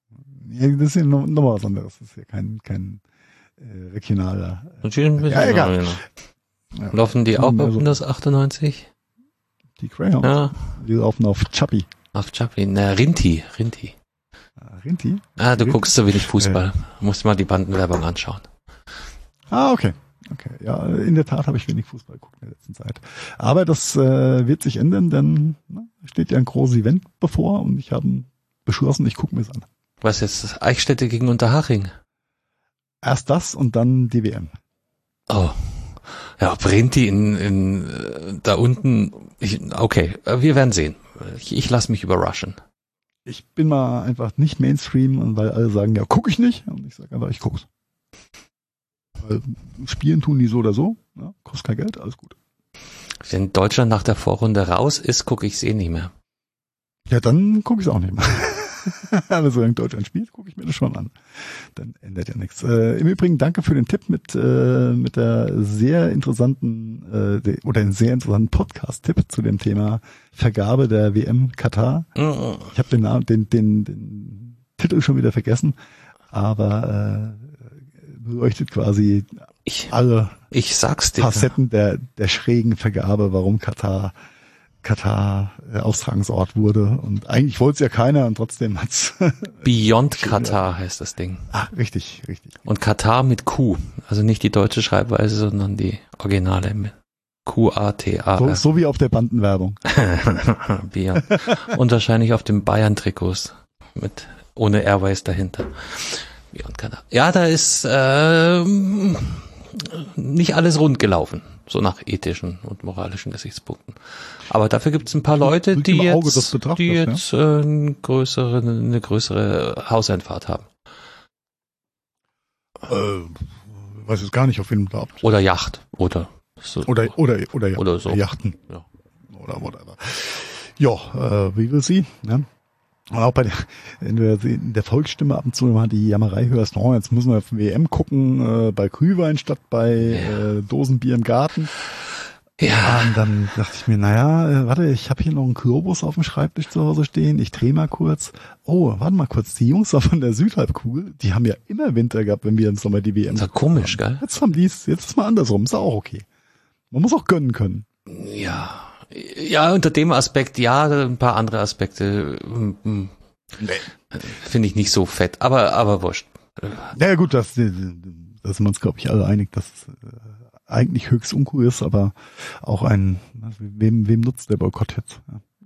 Ja, das ist ja noch, noch mal was anderes. Das ist ja kein, kein äh, regionaler. Äh, ja, egal. Ja. Laufen die auch auf also, Windows achtundneunzig? Die Greyhounds? Ja. Die laufen auf Chubby. Auf Chubby, na, Rinti, Rinti. Ah, Rinti? Ah, du Rinti? guckst so wenig Fußball. Äh. Musst mal die Bandenwerbung anschauen. Ah, okay. Okay, ja, in der Tat habe ich wenig Fußball geguckt in der letzten Zeit. Aber das äh, wird sich ändern, denn ne, steht ja ein großes Event bevor und ich habe beschlossen, ich gucke mir es an. Was jetzt? Eichstätte gegen Unterhaching? Erst das und dann die W M. Oh. Ja, brennt die in, in da unten. Ich, okay, wir werden sehen. Ich, ich lasse mich überraschen. Ich bin mal einfach nicht Mainstream, und weil alle sagen, ja, gucke ich nicht. Und ich sage einfach, ich guck's. Weil spielen tun die so oder so, ja, kostet kein Geld, alles gut. Wenn Deutschland nach der Vorrunde raus ist, gucke ich es eh nicht mehr. Ja, dann gucke ich es auch nicht mehr. Aber solange Deutschland spielt, gucke ich mir das schon an. Dann ändert ja nichts. Äh, Im Übrigen danke für den Tipp mit äh, mit der sehr interessanten äh, de, oder einen sehr interessanten Podcast-Tipp zu dem Thema Vergabe der W M Katar. Mhm. Ich habe den Namen, den, den den Titel schon wieder vergessen, aber äh, beleuchtet quasi ich, alle ich sag's dir. Facetten der der schrägen Vergabe, warum Katar Katar äh, Austragungsort wurde. Und eigentlich wollte es ja keiner und trotzdem hat's Beyond Katar heißt das Ding. Ah, richtig, richtig. Und Katar mit Q. Also nicht die deutsche Schreibweise, sondern die originale mit Q A T A R. So, so wie auf der Bandenwerbung. Beyond. Und wahrscheinlich auf dem Bayern-Trikots mit ohne Airways dahinter. Beyond Katar. Ja, da ist ähm, nicht alles rund gelaufen. So nach ethischen und moralischen Gesichtspunkten. Aber dafür gibt es ein paar Leute, die jetzt, die jetzt äh, eine größere, eine größere Hauseinfahrt haben. Äh, weiß jetzt gar nicht, auf wen du glaubst. Oder Yacht. Oder so. Oder, oder, oder, oder so. Yachten. Ja. Oder whatever. Ja, äh, wie will sie, ne? Und auch bei der, wenn du in der Volksstimme ab und zu mal die Jammerei hörst, oh, jetzt müssen wir auf W M gucken, äh, bei Glühwein statt bei ja. äh, Dosenbier im Garten. Ja. Und dann dachte ich mir, naja, äh, warte, ich habe hier noch einen Globus auf dem Schreibtisch zu Hause stehen, ich drehe mal kurz. Oh, warte mal kurz, die Jungs da von der Südhalbkugel, die haben ja immer Winter gehabt, wenn wir im Sommer die W M. Das ist ja komisch, haben. Gell? Jetzt haben die es, jetzt ist mal andersrum, ist auch okay. Man muss auch gönnen können. Ja. Ja, unter dem Aspekt, ja, ein paar andere Aspekte nee. finde ich nicht so fett, aber aber wurscht. Naja gut, das, das sind wir uns, glaube ich, alle einig, dass es äh, eigentlich höchst uncool ist, aber auch ein, wem, wem nutzt der Boykott jetzt?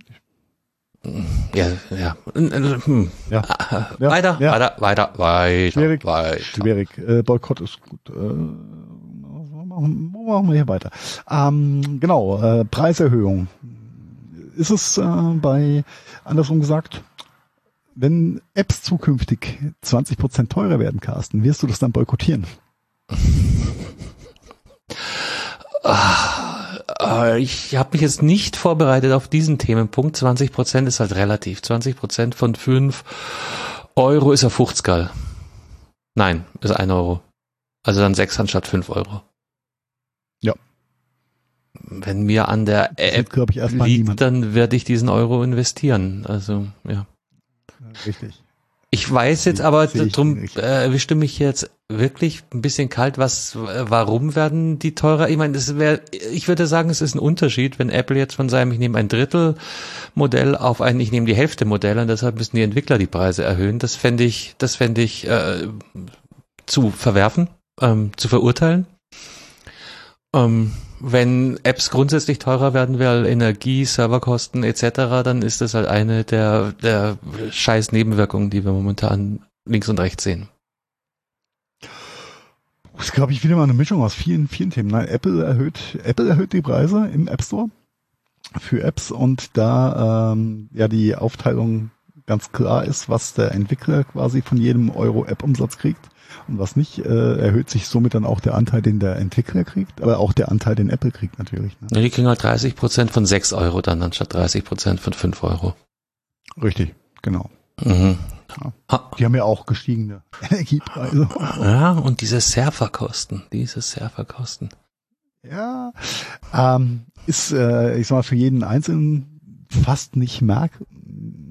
Ja, ja. Hm. ja. ja. Weiter, ja. weiter, weiter, weiter, Schwierig, weiter. Schwierig. Äh, Boykott ist gut. Äh, Wo machen wir hier weiter? Ähm, genau, äh, Preiserhöhung. Ist es äh, bei, andersrum gesagt, wenn Apps zukünftig zwanzig Prozent teurer werden, Carsten, wirst du das dann boykottieren? Ich habe mich jetzt nicht vorbereitet auf diesen Themenpunkt. zwanzig Prozent ist halt relativ. zwanzig Prozent von fünf Euro ist ja fünfzig. Nein, ist ein Euro. Also dann sechs anstatt fünf Euro. Ja. Wenn mir an der App ich, erst mal liegt, niemand. dann werde ich diesen Euro investieren. Also, ja. Richtig. Ich weiß jetzt aber, ich drum äh, erwischte mich jetzt wirklich ein bisschen kalt, was, warum werden die teurer? Ich meine, das wäre, ich würde sagen, es ist ein Unterschied, wenn Apple jetzt von seinem, ich nehme ein Drittel Modell auf ein, ich nehme die Hälfte Modell und deshalb müssen die Entwickler die Preise erhöhen. Das fände ich, das fände ich äh, zu verwerfen, ähm, zu verurteilen. Ähm, wenn Apps grundsätzlich teurer werden, weil Energie, Serverkosten et cetera, dann ist das halt eine der, der scheiß Nebenwirkungen, die wir momentan links und rechts sehen. Das ist, glaube ich, wieder mal eine Mischung aus vielen, vielen Themen. Nein, Apple erhöht, Apple erhöht die Preise im App Store für Apps und da ähm, ja die Aufteilung ganz klar ist, was der Entwickler quasi von jedem Euro App-Umsatz kriegt. Und was nicht, äh, erhöht sich somit dann auch der Anteil, den der Entwickler kriegt, aber auch der Anteil, den Apple kriegt natürlich. Ne? Ja, die kriegen halt dreißig Prozent von sechs Euro dann anstatt dreißig Prozent von fünf Euro. Richtig, genau. Mhm. Ja. Die haben ja auch gestiegene Energiepreise. Ja, und diese Serverkosten, diese Serverkosten. Ja, ähm, ist, äh, ich sag mal, für jeden Einzelnen fast nicht merk,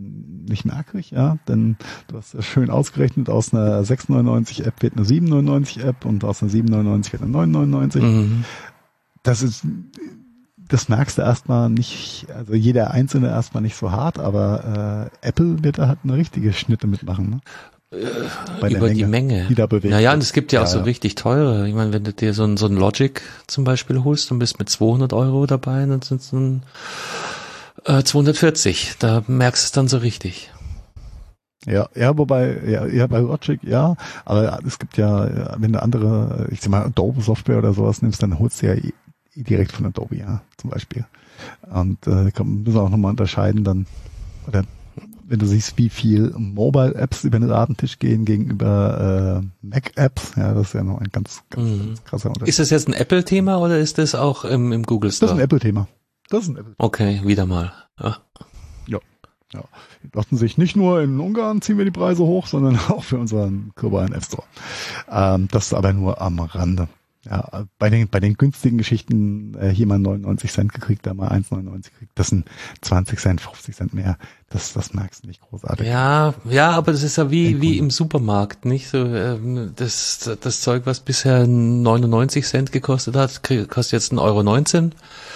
nicht merkwürdig, ja, denn du hast ja schön ausgerechnet, aus einer sechs neunundneunzig App wird eine sieben neunundneunzig App und aus einer sieben neunundneunzig wird eine neun neunundneunzig. Mhm. Das ist, das merkst du erstmal nicht, also jeder Einzelne erstmal nicht so hart, aber äh, Apple wird da halt eine richtige Schnitte mitmachen, ne? Bei über Menge, die Menge. Die da bewegt naja, wird. und es gibt ja, ja auch so ja. richtig teure. Ich meine, wenn du dir so ein, so ein Logic zum Beispiel holst und bist mit zweihundert Euro dabei, dann sind es dann äh, zweihundertvierzig. Da merkst du es dann so richtig. Ja, ja, wobei, ja, ja, bei Logic, ja, aber es gibt ja, wenn du andere, ich sag mal, Adobe Software oder sowas nimmst, dann holst du ja direkt von Adobe, ja, zum Beispiel. Und äh, kann, müssen wir auch nochmal unterscheiden dann, oder wenn du siehst, wie viel Mobile-Apps über den Ladentisch gehen gegenüber äh, Mac-Apps, ja, das ist ja noch ein ganz, ganz, mhm. ganz krasser Unterschied. Ist das jetzt ein Apple-Thema oder ist das auch im, im Google Store? Das ist ein Apple-Thema. Das ist ein Apple-Thema. Okay, wieder mal. Ja. Ja, ja. Die dachten sich, nicht nur in Ungarn ziehen wir die Preise hoch, sondern auch für unseren globalen App Store. Ähm, das ist aber nur am Rande. Ja, bei den, bei den günstigen Geschichten, äh, hier mal neunundneunzig Cent gekriegt, da mal eins neunundneunzig gekriegt, das sind zwanzig Cent, fünfzig Cent mehr. Das, das merkst du nicht großartig. Ja, ja, aber das ist ja wie, wie im Supermarkt, nicht? So, ähm, das, das Zeug, was bisher neunundneunzig Cent gekostet hat, kostet jetzt ein Euro neunzehn.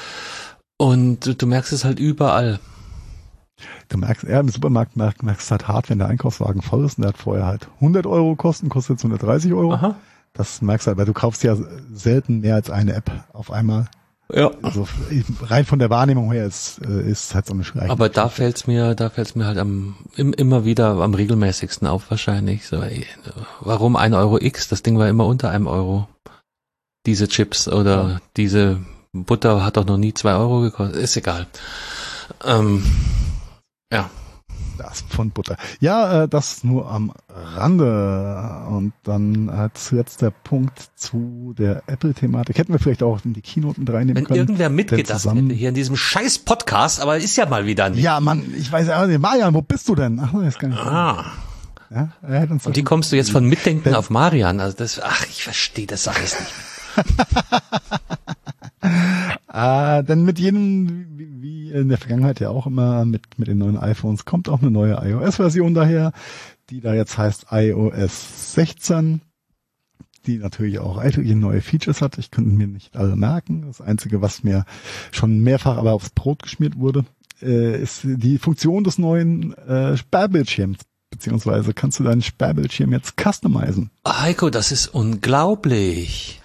Und du, du merkst es halt überall. Du merkst, ja, im Supermarkt merkst, merkst halt hart, wenn der Einkaufswagen voll ist und der hat vorher halt hundert Euro kosten, kostet jetzt hundertdreißig Euro. Aha. Das merkst du halt, weil du kaufst ja selten mehr als eine App auf einmal. Ja. Also rein von der Wahrnehmung her ist ist halt so eine Schreie. Aber da fällt's mir, da fällt's mir halt am im, immer wieder am regelmäßigsten auf wahrscheinlich. So, ey, warum ein Euro X? Das Ding war immer unter einem Euro. Diese Chips oder ja. diese Butter hat doch noch nie zwei Euro gekostet. Ist egal. Ähm, ja. Das Pfund Butter. Ja, äh, das nur am Rande. Und dann als letzter Punkt zu der Apple-Thematik. Hätten wir vielleicht auch in die Keynote mit reinnehmen Wenn können. Wenn irgendwer mitgedacht hätte hier in diesem scheiß Podcast, aber ist ja mal wieder nicht. Ja, Mann, ich weiß ja nicht. Marian, wo bist du denn? Ach, das kann ich ah. Ja, er hat uns Und wie kommst du jetzt von Mitdenken denn auf Marian? Also das, ach, ich verstehe das alles nicht. Ah, denn mit jedem, wie, wie in der Vergangenheit ja auch immer, mit, mit den neuen iPhones kommt auch eine neue iOS-Version daher, die da jetzt heißt iOS sechzehn, die natürlich auch etliche neue Features hat. Ich könnte mir nicht alle merken. Das Einzige, was mir schon mehrfach aber aufs Brot geschmiert wurde, äh, ist die Funktion des neuen äh, Sperrbildschirms. Beziehungsweise kannst du deinen Sperrbildschirm jetzt customizen. Heiko, das ist unglaublich.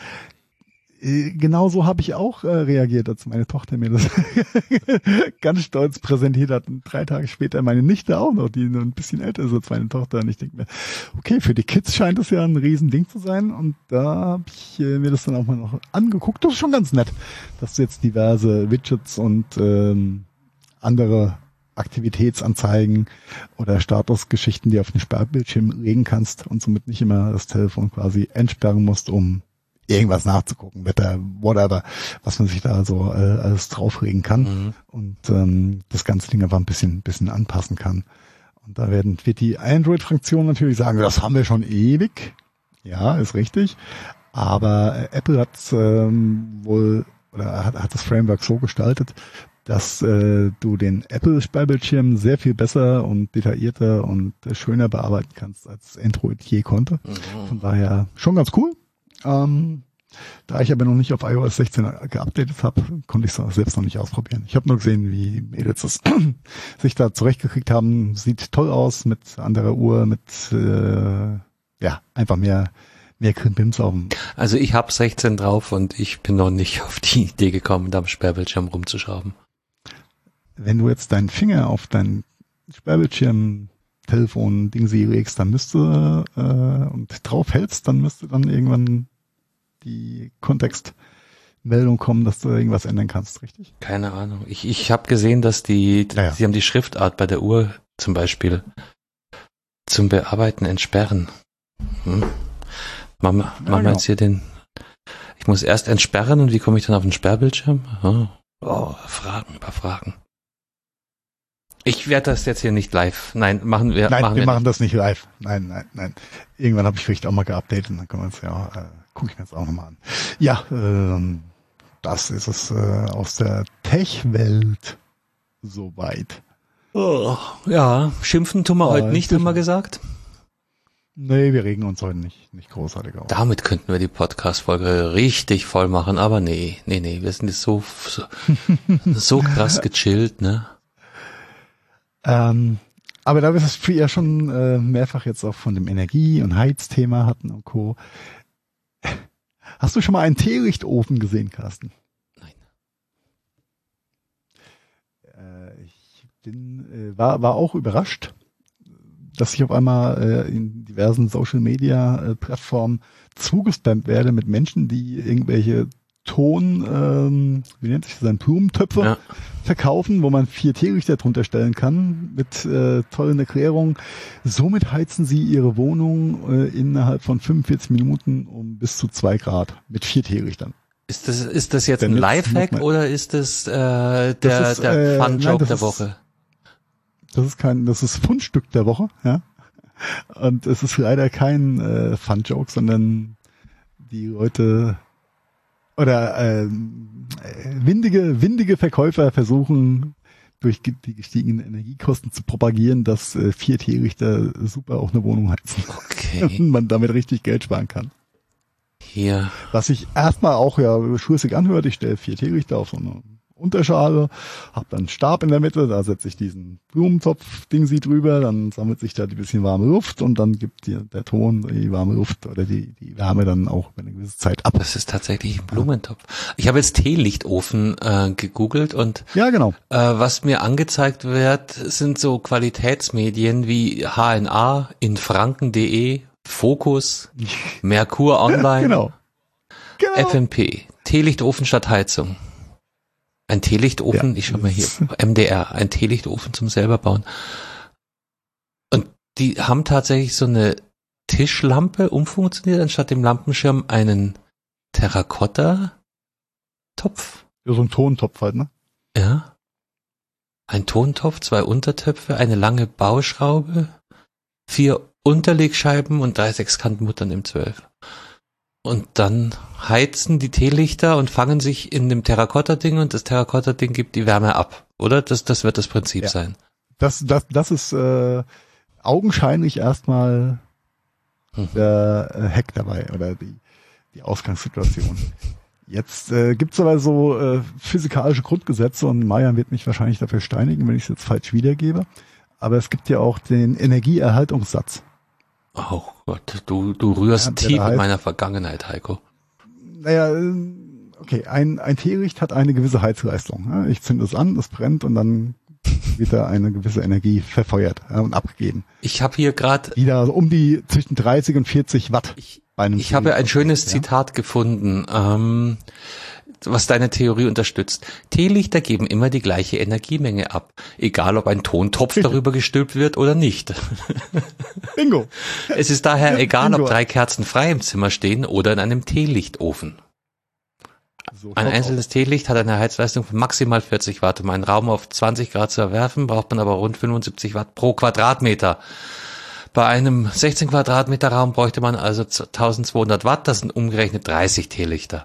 Genau so habe ich auch äh, reagiert, als meine Tochter mir das ganz stolz präsentiert hat. Und drei Tage später meine Nichte auch noch, die nur ein bisschen älter ist als meine Tochter. Und ich denke mir, okay, für die Kids scheint es ja ein Riesending zu sein. Und da habe ich äh, mir das dann auch mal noch angeguckt. Das ist schon ganz nett, dass du jetzt diverse Widgets und ähm, andere Aktivitätsanzeigen oder Statusgeschichten, die auf den Sperrbildschirm legen kannst und somit nicht immer das Telefon quasi entsperren musst, um irgendwas nachzugucken, Wetter, whatever, was man sich da so äh, alles drauflegen kann mhm. und ähm, das ganze Ding einfach ein bisschen bisschen anpassen kann. Und da werden wird die Android-Fraktion natürlich sagen, das haben wir schon ewig. Ja, ist richtig. Aber äh, Apple hat ähm, wohl oder hat, hat das Framework so gestaltet, dass äh, du den Apple-Sperrbildschirm sehr viel besser und detaillierter und äh, schöner bearbeiten kannst, als Android je konnte. Mhm. Von daher schon ganz cool. Ähm, da ich aber noch nicht auf iOS sechzehn geupdatet habe, konnte ich es selbst noch nicht ausprobieren. Ich habe nur gesehen, wie Mädels das sich da zurechtgekriegt haben. Sieht toll aus mit anderer Uhr, mit äh, ja einfach mehr mehr Krimpims auf dem. Also ich habe sechzehn drauf und ich bin noch nicht auf die Idee gekommen, da am Sperrbildschirm rumzuschrauben. Wenn du jetzt deinen Finger auf deinen Sperrbildschirm Telefon Ding sie legst, dann müsste äh, und drauf hältst, dann müsste dann irgendwann die Kontextmeldung kommen, dass du irgendwas ändern kannst, richtig? Keine Ahnung. Ich ich habe gesehen, dass die naja. sie haben die Schriftart bei der Uhr zum Beispiel zum Bearbeiten entsperren. Hm. Machen wir ja, genau. jetzt hier den. Ich muss erst entsperren und wie komme ich dann auf den Sperrbildschirm? Oh, oh Fragen über Fragen. Ich werde das jetzt hier nicht live. Nein, machen wir. Nein, machen wir, wir machen nicht. das nicht live. Nein, nein, nein. Irgendwann habe ich vielleicht auch mal geupdatet, dann können wir uns ja, äh, gucke ich mir jetzt auch nochmal an. Ja, ähm, das ist es äh, aus der Tech-Welt soweit. Oh, ja, schimpfen tun wir Ja, heute nicht, haben wir gesagt. Nee, wir regen uns heute nicht, nicht großartig auf. Damit könnten wir die Podcast-Folge richtig voll machen, aber nee, nee, nee, wir sind jetzt so, so, so krass gechillt, ne? Ähm, aber da wir es ja schon äh, mehrfach jetzt auch von dem Energie- und Heizthema hatten und Co. Hast du schon mal einen Teelichtofen gesehen, Carsten? Nein. Äh, ich bin, äh, war, war auch überrascht, dass ich auf einmal äh, in diversen Social-Media-Plattformen zugespammt werde mit Menschen, die irgendwelche Ton, ähm, wie nennt sich das, ein Blumentöpfe Ja. verkaufen, wo man vier Teelichter drunter stellen kann, mit äh, tollen Erklärungen. Somit heizen sie ihre Wohnung äh, innerhalb von fünfundvierzig Minuten um bis zu zwei Grad mit vier Teelichtern. Ist das, ist das jetzt Denn ein jetzt Lifehack noch mal- oder ist das äh, der, Das ist, der äh, nein, Fun-Joke das der ist- Woche? Das ist kein, das ist Fundstück der Woche, ja. Und es ist leider kein äh, Fun-Joke, sondern die Leute oder ähm, äh, windige, windige Verkäufer versuchen durch die gestiegenen Energiekosten zu propagieren, dass äh, vier Teelichter super auch eine Wohnung heizen. Okay, Und man damit richtig Geld sparen kann. hier. Was sich erstmal auch ja schlüssig anhört, ich stelle vier Teelichter auf so eine Unterschale, habe dann einen Stab in der Mitte, da setze ich diesen Blumentopf-Ding sie drüber, dann sammelt sich da die bisschen warme Luft und dann gibt dir der Ton die warme Luft oder die, die Wärme dann auch über eine gewisse Zeit ab. Das ist tatsächlich ein Blumentopf. Ich habe jetzt Teelichtofen äh, gegoogelt und Ja, genau. äh, was mir angezeigt wird, sind so Qualitätsmedien wie H N A, infranken.de, Focus, Merkur Online, Genau. Genau. F M P, Teelichtofen statt Heizung. Ein Teelichtofen, Ja, ich schau mal hier, das- M D R, ein Teelichtofen zum selber bauen. Und die haben tatsächlich so eine Tischlampe umfunktioniert, anstatt dem Lampenschirm einen Terrakotta-Topf. Ja, so ein Tontopf halt, ne? Ja. Ein Tontopf, zwei Untertöpfe, eine lange Bauschraube, vier Unterlegscheiben und drei Sechskantmuttern im Zwölf. Und dann heizen die Teelichter und fangen sich in dem Terrakotta-Ding und das Terrakotta-Ding gibt die Wärme ab, oder? Das, das wird das Prinzip Ja. sein. Das, das, das ist äh, augenscheinlich erstmal Hm. der äh, Hack dabei oder die, die Ausgangssituation. Jetzt äh, gibt's aber so äh, physikalische Grundgesetze und Marian wird mich wahrscheinlich dafür steinigen, wenn ich es jetzt falsch wiedergebe. Aber es gibt ja auch den Energieerhaltungssatz. Oh Gott, du, du rührst Ja, der tief da in heißt- meiner Vergangenheit, Heiko. Naja, äh, okay, ein, ein Teelicht hat eine gewisse Heizleistung. Ja? Ich zünde es an, es brennt und dann wird da eine gewisse Energie verfeuert ja, und abgegeben. Ich habe hier gerade, Die da so um die zwischen dreißig und vierzig Watt ich, bei einem ich habe ein Teelicht schönes ist, ja? Zitat gefunden, ähm, was deine Theorie unterstützt. Teelichter geben immer die gleiche Energiemenge ab, egal ob ein Tontopf darüber gestülpt wird oder nicht. Bingo. Es ist daher egal, ob Bingo. drei Kerzen frei im Zimmer stehen oder in einem Teelichtofen. So Ein schaut's einzelnes Teelicht hat eine Heizleistung von maximal vierzig Watt. Um einen Raum auf zwanzig Grad zu erwärmen, braucht man aber rund fünfundsiebzig Watt pro Quadratmeter. Bei einem sechzehn Quadratmeter Raum bräuchte man also eintausendzweihundert Watt, das sind umgerechnet dreißig Teelichter.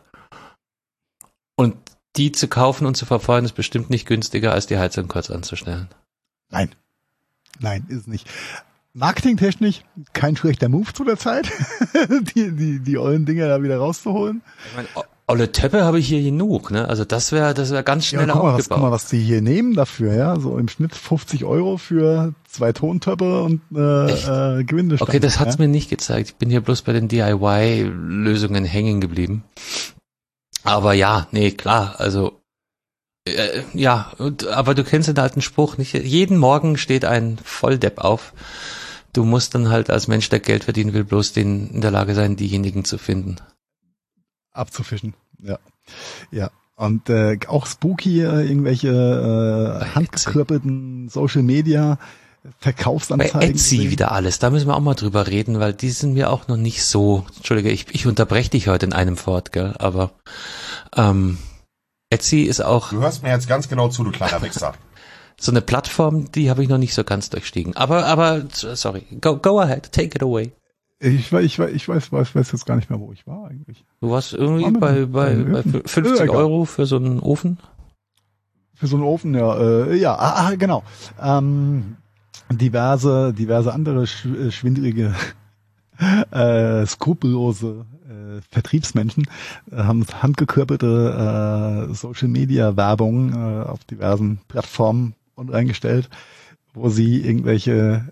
Und die zu kaufen und zu verfeuern ist bestimmt nicht günstiger, als die Heizung kurz anzustellen. Nein. Nein, ist nicht. Marketingtechnisch kein schlechter Move zu der Zeit, die, die, die ollen Dinger da wieder rauszuholen. Ich meine, o- olle Töpfe habe ich hier genug, ne? Also das wäre das wäre ganz Ja, schnell guck mal, was, aufgebaut. guck mal, was die hier nehmen dafür, ja. So im Schnitt fünfzig Euro für zwei Tontöpfe und Echt? äh, äh, Gewindestange. Okay, das hat's ja? mir nicht gezeigt. Ich bin hier bloß bei den D I Y-Lösungen hängen geblieben. Aber ja, nee, klar, also äh, ja, und, aber du kennst den alten Spruch, nicht jeden Morgen steht ein Volldepp auf. Du musst dann halt als Mensch, der Geld verdienen will, bloß den in der Lage sein, diejenigen zu finden. Abzufischen, ja. Ja. Und äh, auch spooky, äh, irgendwelche äh, handgekrippelten Social Media Bei Verkaufsanzeigen. Etsy gesehen. wieder alles, da müssen wir auch mal drüber reden, weil die sind mir auch noch nicht so, Entschuldige, ich, ich unterbreche dich heute in einem Fort, gell, aber ähm, Etsy ist auch Du hörst mir jetzt ganz genau zu, du kleiner Wichser. so eine Plattform, die habe ich noch nicht so ganz durchstiegen. Aber, aber, sorry, go, go ahead, take it away. Ich, weiß- ich, weiß- ich weiß, weiß, weiß jetzt gar nicht mehr, wo ich war eigentlich. Du warst irgendwie War mit bei, dem- bei, beim bei Öfen. fünfzig Ja, egal. Euro für so einen Ofen? Für so einen Ofen, ja, äh, ja, ah, ah, genau. Ähm, diverse, diverse andere sch- schwindrige, äh, skrupellose äh, Vertriebsmenschen äh, haben handgekörpelte äh, Social-Media-Werbung äh, auf diversen Plattformen und reingestellt, wo sie irgendwelche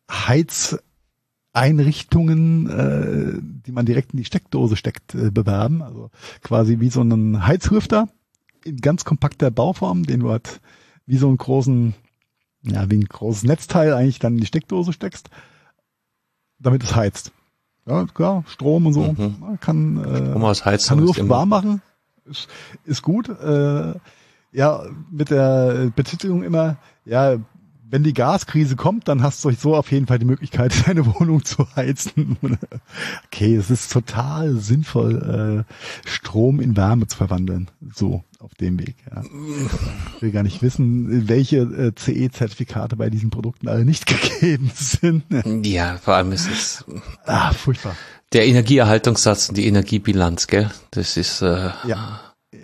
Heizeinrichtungen, äh, die man direkt in die Steckdose steckt, äh, bewerben. Also quasi wie so einen Heizlüfter in ganz kompakter Bauform, den du halt wie so einen großen, ja, wie ein großes Netzteil eigentlich dann in die Steckdose steckst, damit es heizt. Ja, klar, Strom und so, Mhm. ja, kann, äh, aus Heizung kann ist Luft immer- warm machen, ist, ist gut. Äh, ja, mit der Betitelung immer, ja, wenn die Gaskrise kommt, dann hast du so auf jeden Fall die Möglichkeit, deine Wohnung zu heizen. Okay, es ist total sinnvoll, äh, Strom in Wärme zu verwandeln. So, auf dem Weg. Ja. Ich will gar nicht wissen, welche äh, C E-Zertifikate bei diesen Produkten alle nicht gegeben sind. Ja, vor allem ist es Ah, furchtbar. der Energieerhaltungssatz und die Energiebilanz, gell? Das ist äh, Ja.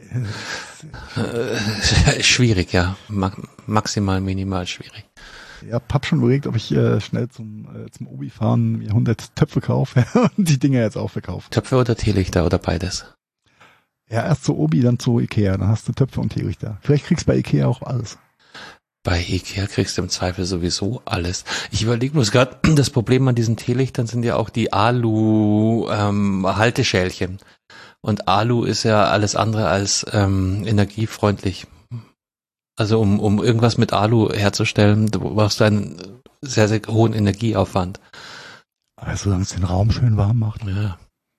äh, schwierig, ja. Ma- maximal, minimal schwierig. Ich hab schon überlegt, ob ich äh, schnell zum, äh, zum Obi fahren mir hundert Töpfe kaufe und die Dinger jetzt auch verkaufe. Töpfe oder Teelichter oder beides? Ja, erst zu Obi, dann zu Ikea. Dann hast du Töpfe und Teelichter. Vielleicht kriegst du bei Ikea auch alles. Bei Ikea kriegst du im Zweifel sowieso alles. Ich überlege bloß gerade, das Problem an diesen Teelichtern sind ja auch die Alu-Halteschälchen. Und Alu ist ja alles andere als ähm, energiefreundlich. Also um, um irgendwas mit Alu herzustellen, du brauchst du einen sehr, sehr hohen Energieaufwand. Aber solange es den Raum schön warm macht. Ja.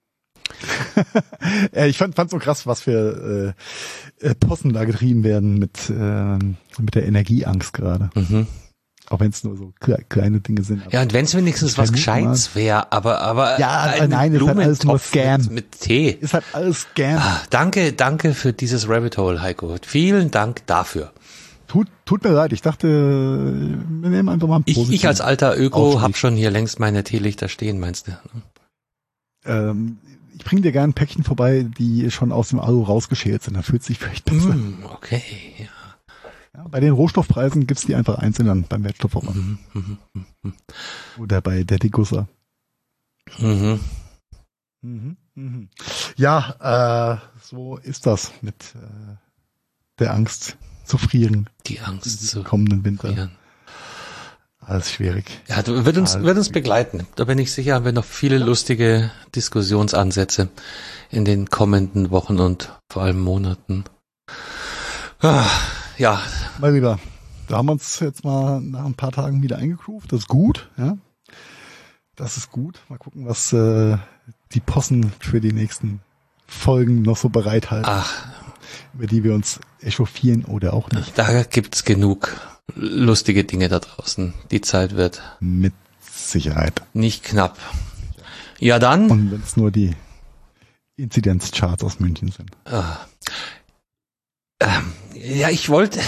Ja, ich fand fand so krass, was für äh, äh, Possen da getrieben werden mit äh, mit der Energieangst gerade. Mhm. Auch wenn es nur so kle- kleine Dinge sind. Aber Ja, und wenn es wenigstens was vermute mal- Gescheites wäre, aber aber Ja, ein nein, ist halt alles nur Blumentopf Scam. Mit, mit Tee. ist halt alles Scam. Ah, danke, danke für dieses Rabbit Hole, Heiko. Vielen Dank dafür. Tut, tut mir leid, ich dachte, wir nehmen einfach mal ein Ich, ich positiven als alter Öko Aufstieg. hab schon hier längst meine Teelichter stehen, meinst du? Ähm, ich bringe dir gerne ein Päckchen vorbei, die schon aus dem Alu rausgeschält sind. Da fühlt sich vielleicht besser. Mm, okay, ja. Ja, bei den Rohstoffpreisen gibt's die einfach einzeln dann beim Wertstoffverband. Mhm, mhm, mhm. Oder bei der Degussa. Mhm. Mhm, mhm. Ja, äh, so ist das mit äh, der Angst zu frieren Die Angst zu im kommenden Winter. frieren. Alles schwierig. Ja, du, wird uns, Alles wird uns begleiten. Da bin ich sicher, haben wir noch viele lustige Diskussionsansätze in den kommenden Wochen und vor allem Monaten. Ah, ja, Mein Lieber, da haben wir uns jetzt mal nach ein paar Tagen wieder eingegroovt. Das ist gut, ja. Das ist gut. Mal gucken, was äh, die Possen für die nächsten Folgen noch so bereithalten, ach, über die wir uns echauffieren oder auch nicht. da gibt's genug lustige Dinge da draußen. Die Zeit wird Mit Sicherheit. nicht knapp. Ja, dann. Und wenn es nur die Inzidenzcharts aus München sind. Ah. Ähm, ja, ich wollte.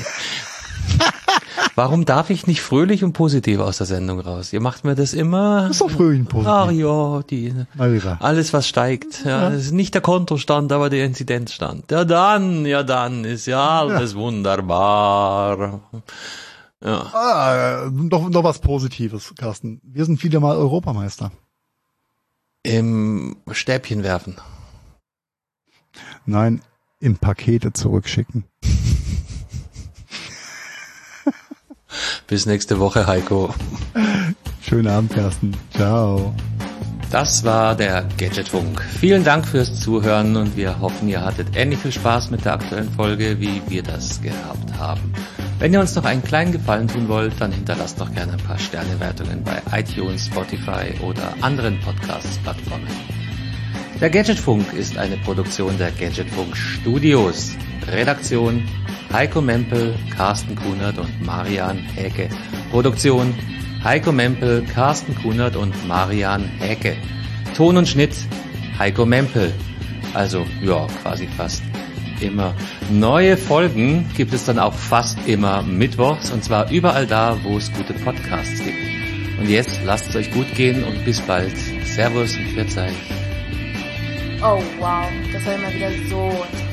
Warum darf ich nicht fröhlich und positiv aus der Sendung raus? Ihr macht mir das immer. Das ist doch fröhlich und positiv. Ach ja, die, Mal wieder. alles was steigt. Ja, Ja. das ist nicht der Kontostand, aber der Inzidenzstand. Ja dann, ja dann ist ja alles wunderbar. Ja. Ah, noch, noch was Positives, Carsten. Wir sind wieder mal Europameister. Im Stäbchen werfen. Nein, im Pakete zurückschicken. Bis nächste Woche, Heiko. Schönen Abend, Carsten. Ciao. Das war der Gadgetfunk. Vielen Dank fürs Zuhören und wir hoffen, ihr hattet ähnlich viel Spaß mit der aktuellen Folge, wie wir das gehabt haben. Wenn ihr uns noch einen kleinen Gefallen tun wollt, dann hinterlasst doch gerne ein paar Sternewertungen bei iTunes, Spotify oder anderen Podcast-Plattformen. Der Gadgetfunk ist eine Produktion der Gadgetfunk Studios. Redaktion Heiko Mempel, Carsten Kunert und Marian Häke. Produktion Heiko Mempel, Carsten Kunert und Marian Häke. Ton und Schnitt Heiko Mempel. Also, ja, quasi fast immer. Neue Folgen gibt es dann auch fast immer mittwochs und zwar überall da, wo es gute Podcasts gibt. Und jetzt lasst es euch gut gehen und bis bald. Servus und Pfiat euch. Oh wow, das war immer wieder so